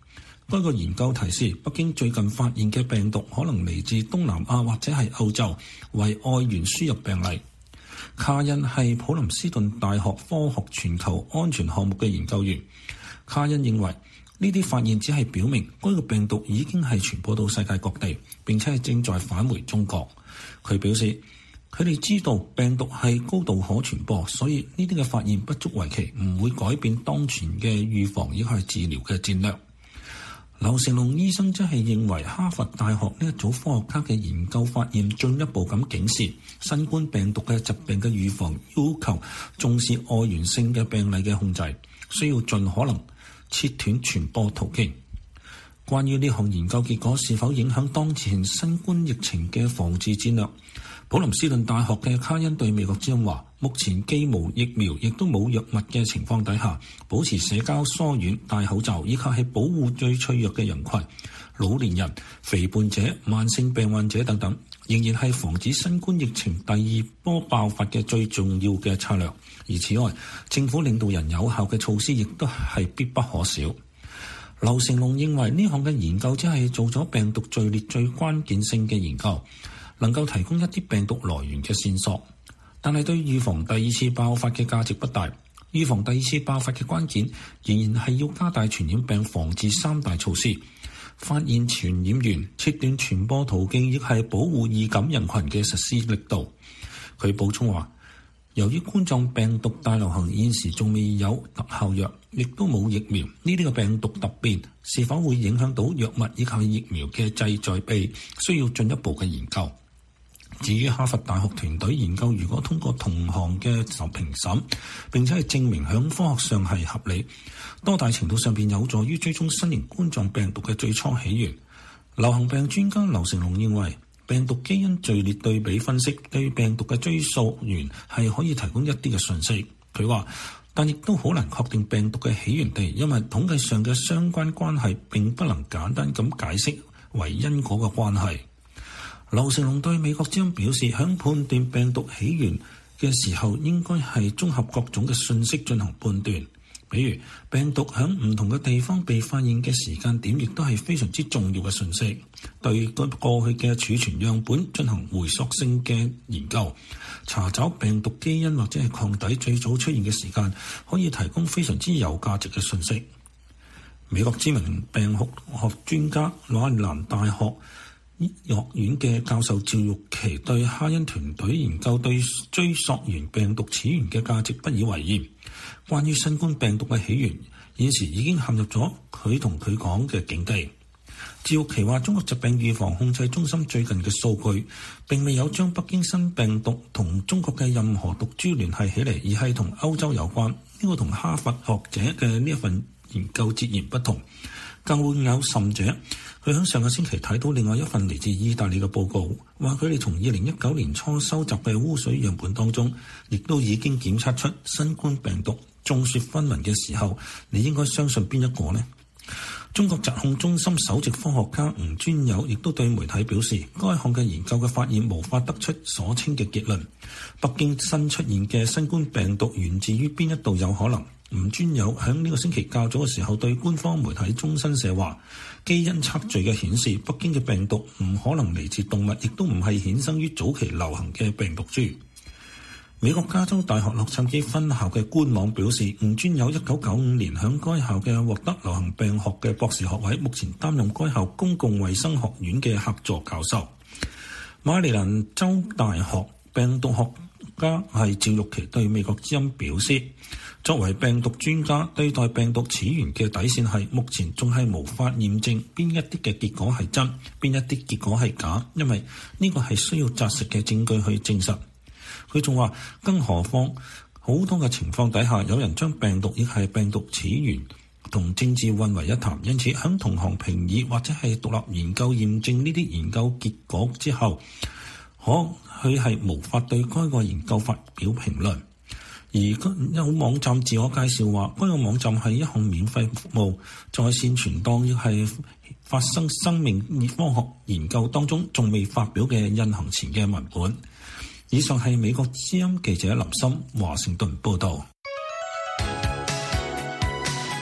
該個研究提示，北京最近發現嘅病毒可能嚟自東南亞或者係歐洲，為外源輸入病例。卡恩係普林斯頓大學科學全球安全項目嘅研究員。卡恩認為呢啲發現只係表明該個病毒已經係傳播到世界各地，並且係正在返回中國。佢表示，佢哋知道病毒係高度可傳播，所以呢啲嘅發現不足為奇，唔會改變當前嘅預防以及係治療嘅戰略。劉成龍醫生則係認為哈佛大學呢一組科學家嘅研究發現進一步咁警示，新冠病毒嘅疾病嘅預防要求重視外源性嘅病例嘅控制，需要盡可能切斷傳播途徑。關於呢項研究結果是否影響當前新冠疫情嘅防治戰略，普林斯頓大學嘅卡恩對美國之音話：目前既無疫苗亦都冇藥物嘅情況底下，保持社交疏遠、戴口罩，以及係保護最脆弱嘅人群、老年人、肥胖者、慢性病患者等等，仍然係防止新冠疫情第二波爆發嘅最重要嘅策略。而此外，政府領導人有效嘅措施亦都係必不可少。劉成龍認為呢項嘅研究只係做咗病毒序列最關鍵性嘅研究，能夠提供一啲病毒來源嘅線索，但係對預防第二次爆發嘅價值不大。預防第二次爆發嘅關鍵仍然係要加大傳染病防治三大措施：發現傳染源、切斷傳播途徑，亦係保護易感人群嘅實施力度。佢補充話，由於冠狀病毒大流行現時仲未有特效藥，亦都冇疫苗，呢啲嘅病毒突變是否會影響到藥物以及疫苗嘅製造備，需要進一步嘅研究。至於哈佛大學團隊研究，如果通過同行嘅評審，並且係證明響科學上係合理，多大程度上邊有助於追蹤新型冠狀病毒嘅最初起源。流行病專家劉成龍認為，病毒基因序列對比分析對病毒嘅追溯源係可以提供一啲嘅信息。佢話，但亦都好難確定病毒嘅起源地，因為統計上嘅相關關係並不能簡單咁解釋為因果嘅關係。劉成龍對美國之音表示，響判斷病毒起源嘅時候，應該係綜合各種嘅信息進行判斷。比如病毒響唔同嘅地方被發現嘅時間點，亦都係非常之重要嘅信息。對過去嘅儲存樣本進行回溯性嘅研究，查找病毒基因或者係抗體最早出現嘅時間，可以提供非常之有價值嘅信息。美國知名病學專家紐約蘭大學醫學院嘅教授趙玉琪對哈恩團隊研究對追溯源病毒起源嘅價值不以為然。關於新冠病毒嘅起源，現時已經陷入咗佢同佢講嘅境地。趙玉琪話，中國疾病預防控制中心最近嘅數據並未有將北京新病毒同中國嘅任何毒株聯繫起嚟，而係同歐洲有關。呢個同哈佛學者嘅呢一份研究截然不同。更會有甚者，佢喺上個星期睇到另外一份嚟自意大利嘅報告，話佢哋從2019年初收集嘅污水樣本當中，亦都已經檢測出新冠病毒。眾說紛紜嘅時候，你應該相信邊一個呢？中國疾控中心首席科學家吳尊友亦都對媒體表示，該項嘅研究嘅發現無法得出所稱嘅結論。北京新出現嘅新冠病毒源自於邊一度有可能？吳尊友喺呢個星期較早嘅時候對官方媒體中新社話，基因測序嘅顯示，北京嘅病毒唔可能嚟自動物，亦都唔係衍生於早期流行嘅病毒株。美國加州大學洛杉磯分校嘅官網表示，吳尊友1995年喺該校嘅獲得流行病學嘅博士學位，目前擔任該校公共衛生學院嘅客座教授。馬里蘭州大學病毒學家係趙玉琪對美國之音表示，作為病毒專家，對待病毒起源嘅底線係目前仲係無法驗證邊一啲嘅結果係真，邊一啲結果係假，因為呢個係需要紮實嘅證據去證實。佢仲話，更何況好多嘅情況底下，有人將病毒亦係病毒起源同政治混為一談，因此喺同行評議或者係獨立研究驗證呢啲研究結果之後，佢係無法對該個研究發表評論。而有網站自我介紹話，該個網站係一項免費服務，在線傳檔亦係發生生命科學研究當中仲未發表嘅印行前嘅文本。以上係美國之音記者林森華盛頓報道。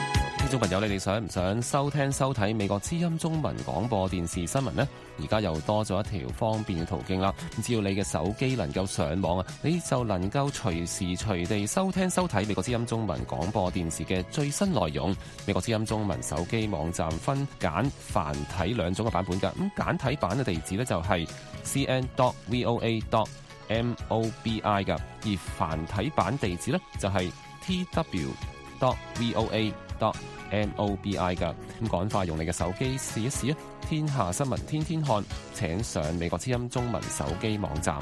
聽眾朋友，你哋想唔想收聽收睇美國之音中文廣播電視新聞呢？而家又多咗一條方便嘅途徑啦。只要你嘅手機能夠上網啊，你就能夠隨時隨地收聽收睇美國之音中文廣播電視嘅最新內容。美國之音中文手機網站分簡繁體兩種嘅版本㗎。咁簡體版嘅地址呢，就係 cn.voa.mobi 㗎，而繁體版地址呢，就係 tw.voa.mobi 㗎。咁趕快用你嘅手機試一試啊！天下新聞天天看，請上美國之音中文手機網站。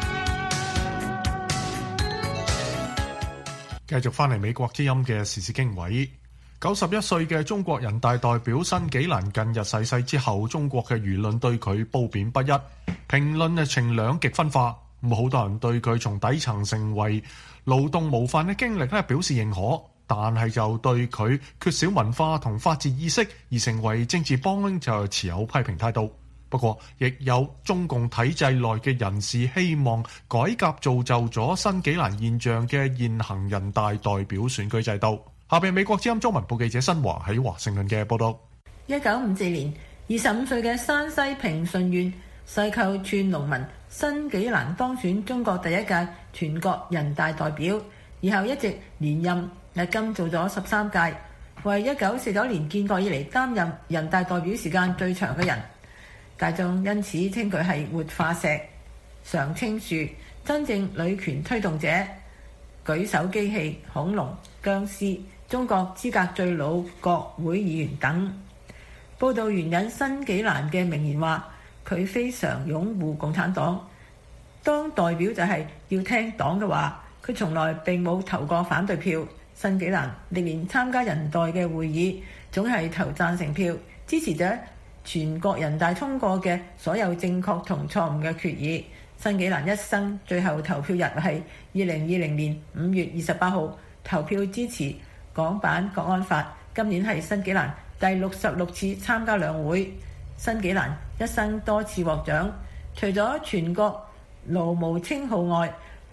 繼續翻嚟美國之音嘅時事經緯，91歲嘅中國人大代表申紀蘭近日逝世之後，中國嘅輿論對佢褒貶不一，評論呈兩極分化。好多人對佢從底層成為勞動模範嘅經歷表示認可，但係就對佢缺少文化同法治意識而成為政治幫兇就持有批評態度。不過，亦有中共體制內嘅人士希望改革造就咗申紀蘭現象嘅現行人大代表選舉制度。下邊美國之音中文部記者新華喺華盛頓嘅報道。 1954年，25歲嘅山西平順縣西寇村農民申紀蘭當選中國第一屆全國人大代表，以後一直連任，至今做咗13屆，為1949年建國以嚟擔任人大代表時間最長嘅人。大眾因此稱佢係活化石、常青樹、真正女權推動者、舉手機器、恐龍、僵屍、中國資格最老國會議員等。報道援引申紀蘭嘅名言話，佢非常擁護共產黨，當代表就係要聽黨嘅話，佢從來並冇投過反對票。申紀蘭歷年參加人代嘅會議，總係投贊成票，支持咗全國人大通過嘅所有正確同錯誤嘅決議。申紀蘭一生最後投票日係2020年5月28號，投票支持港版國安法。今年係申紀蘭第66次參加兩會。申紀蘭一生多次獲獎，除咗全國勞模稱號外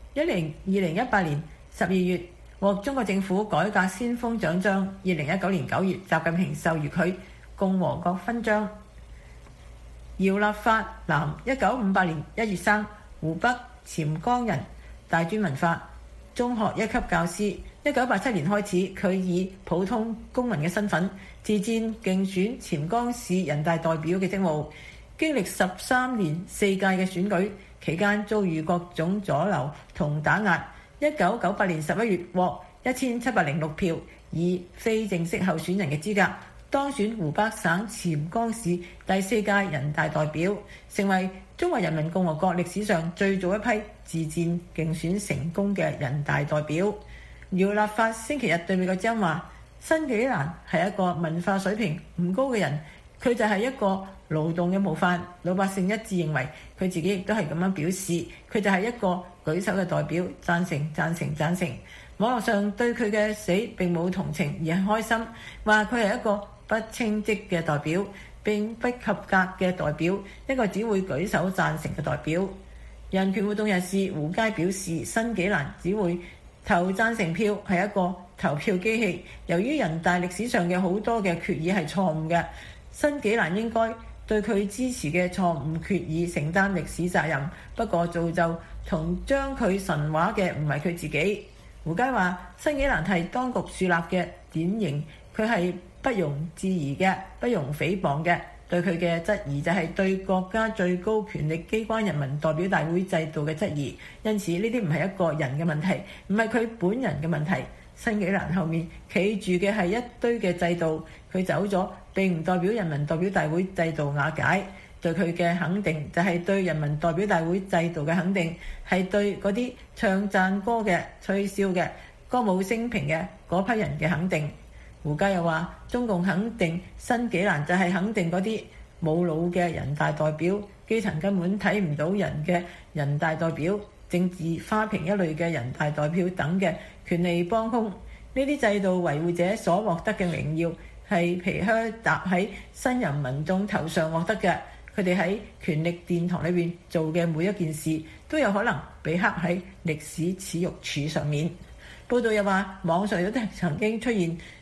，2018年12月獲中國政府改革先鋒獎章，2019年9月習近平授予佢共和國勳章。姚立發，男，1958年1月生，湖北潛江人，大專文化，中學一級教師。1987年開始，佢以普通公民嘅身份自薦競選潛江市人大代表嘅職務，經歷13年4屆嘅選舉，期間遭遇各種阻撓同打壓。1998年11月獲1706票，以非正式候選人嘅資格當選湖北省潛江市第4屆人大代表，成為中華人民共和國歷史上最早一批自薦競選成功嘅人大代表。姚立發星期日對美國之音話，申紀蘭係一個文化水平唔高嘅人，佢就係一個勞動嘅模範。老百姓一致認為佢自己亦都係咁樣表示，佢就係一個舉手嘅代表，贊成贊成贊成。網絡上對佢嘅死並冇同情，而係開心，話佢係一個不稱職嘅代表，並不及格嘅代表，一個只會舉手贊成嘅代表。人權活動人士胡佳表示，申紀蘭只會投贊成票，係一個投票機器。由於人大歷史上嘅好多嘅決議係錯誤嘅，申紀蘭應該對佢支持嘅錯誤決議承擔歷史責任。不過造就同將佢神話嘅唔係佢自己。胡佳話，申紀蘭係當局樹立嘅典型，佢係不容置疑嘅，不容誹謗嘅。對佢嘅質疑就係對國家最高權力機關人民代表大會制度嘅質疑，因此呢啲唔係一個人嘅問題，唔係佢本人嘅問題。申紀蘭後面企住嘅係一堆嘅制度，佢走咗並唔代表人民代表大會制度瓦解。對佢嘅肯定就係對人民代表大會制度嘅肯定，係對嗰啲唱讚歌嘅、吹簫嘅、歌舞升平嘅嗰批人嘅肯定。胡佳又話，中共肯定申紀蘭就係肯定嗰啲冇腦嘅人大代表，基層根本睇唔到人嘅人大代表，政治花瓶一類嘅人大代表等嘅權力幫兇。呢啲制度維護者所獲得嘅榮耀係皮靴搭喺新人民眾頭上獲得嘅，佢哋喺權力殿堂裏邊做嘅每一件事都有可能被刻喺歷史恥辱柱上面。報道又話，網上有啲曾經出現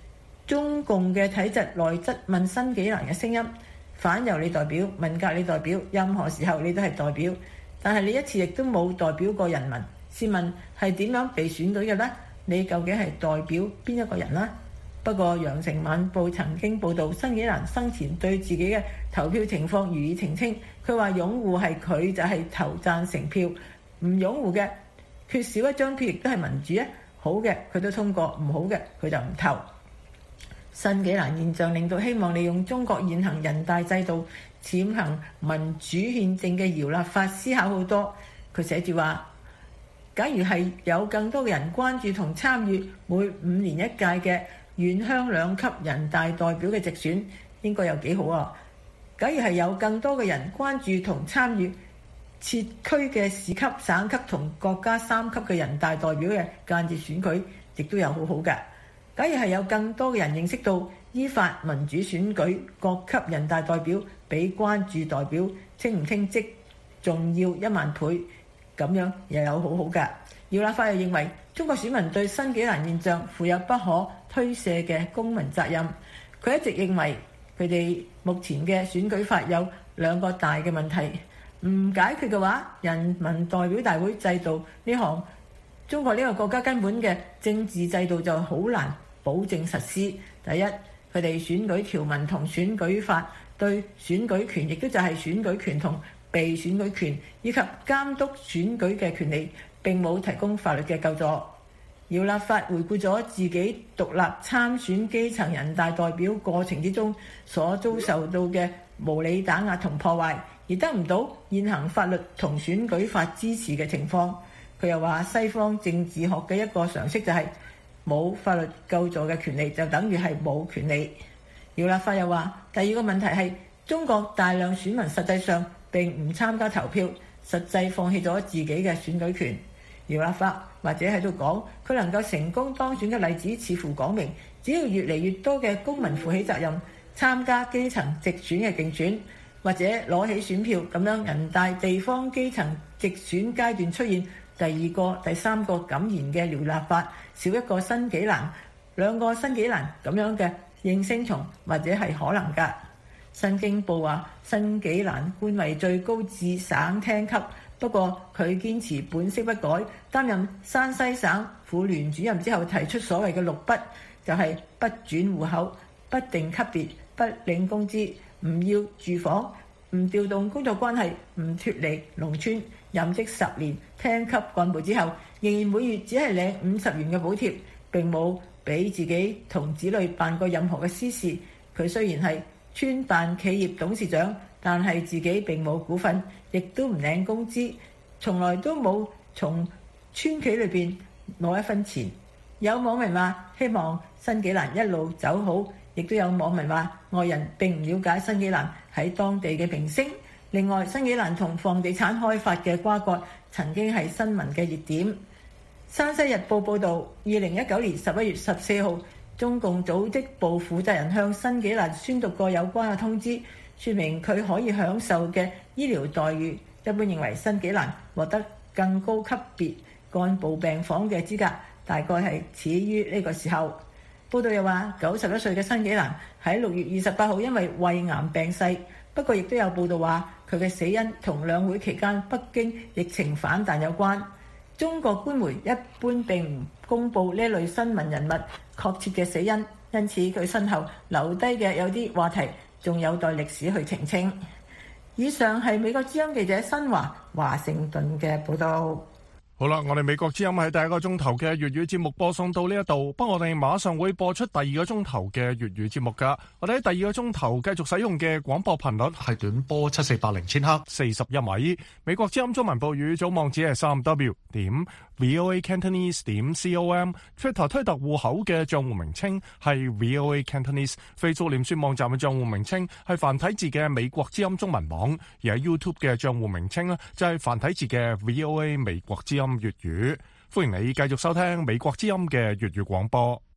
中共嘅體制內質問新紀蘭嘅聲音，反由你代表，文革你代表，任何時候你都係代表，但係你一次亦都冇代表過人民。試問係點樣被選舉嘅呢？你究竟係代表邊一個人呢？不過《羊城晚報》曾經報導，新紀蘭生前對自己嘅投票情況予以澄清。佢話擁護係佢就係投贊成票，唔擁護嘅缺少一張票亦都係民主啊！好嘅佢都通過，唔好嘅佢就唔投。新紀蘭現象令到希望利用中國現行人大制度踐行民主憲政嘅姚立法思考好多。佢寫住話：假如係有更多嘅人關注同參與每5年一屆嘅縣鄉兩級人大代表嘅直選，應該有幾好啊！假如係有更多嘅人關注同參與設區嘅市級、省級同國家3級嘅人大代表嘅間接選舉，亦都有好好嘅。假如係有更多嘅人認識到依法民主選舉各級人大代表比關注代表稱唔稱職重要1萬倍，咁樣又有好好嘅。姚立法又認為中國選民對新紀蘭現象負有不可推卸嘅公民責任。佢一直認為佢哋目前嘅選舉法有2個大嘅問題，唔解決嘅話，人民代表大會制度呢項中國呢個國家根本嘅政治制度就好難保證實施。第一，佢哋選舉條文同選舉法對選舉權，亦都就係選舉權同被選舉權以及監督選舉嘅權利，並冇提供法律嘅救助。姚立法回顧咗自己獨立參選基層人大代表過程之中所遭受到嘅無理打壓同破壞，而得唔到現行法律同選舉法支持嘅情況。佢又話西方政治學嘅一個常識就係冇法律救助嘅權利就等於係冇權利。姚立法又話第二個問題係中國大量選民實際上並唔參加投票，實際放棄咗自己嘅選舉權。姚立法或者喺度講佢能夠成功當選嘅例子，似乎講明只要越嚟越多嘅公民負起責任，參加基層直選嘅競選，或者攞起選票，咁樣人大地方基層直選階段出現第2個、第3個敢言嘅姚立法，少一個新紀蘭、2個新紀蘭咁樣嘅應聲蟲，或者係可能㗎。新京報話新紀蘭官位最高至省廳級，不過佢堅持本色不改，擔任山西省婦聯主任之後提出所謂嘅6不，就係不轉戶口、不定級別、不領工資、唔要住房、唔調動工作關係、唔脫離農村。任職10年廳級幹部之後，仍然每月只係領50元嘅補貼，並冇俾自己同子女辦過任何嘅私事。佢雖然係村辦企業董事長，但係自己並冇股份，亦都唔領工資，從來都冇從村企裏邊攞1分錢。有網民話希望新紀蘭一路走好，亦都有網民話外人並唔了解新紀蘭喺當地嘅名聲。另外，新紀蘭同房地產開發嘅瓜葛曾經係新聞嘅熱點。山西日報報導，2019年11月14號，中共組織部負責人向新紀蘭宣讀過有關嘅通知，説明佢可以享受嘅醫療待遇。一般認為新紀蘭獲得更高級別幹部病房嘅資格，大概係始於呢個時候。報道又話，91歲嘅新紀蘭喺6月28號因為胃癌病逝。不過亦都有報道話佢嘅死因同兩會期間北京疫情反彈有關。中國官媒一般並唔公佈呢類新聞人物確切嘅死因，因此佢身後留低嘅有啲話題仲有待歷史去澄清。以上係美國之音記者新華盛頓嘅報導。 好啦，我哋美國之音喺第1個鐘頭嘅粵語節目播送到呢一度，不過我哋馬上會播出第2個鐘頭嘅粵語節目噶。我哋喺第2個鐘頭繼續使用嘅廣播頻率係短波7480千赫 41米。美國之音中文報語組網址係3W 點 VOA Cantonese 點 com。Twitter 推特戶口嘅賬戶名稱係 VOA Cantonese。Facebook 臉書網站嘅賬戶名稱係繁體字嘅美國之音中文網，而喺 YouTube 嘅賬戶名稱呢就係繁體字嘅 VOA 美國之音粵語。歡迎你繼續收聽美國之音嘅粵語廣播。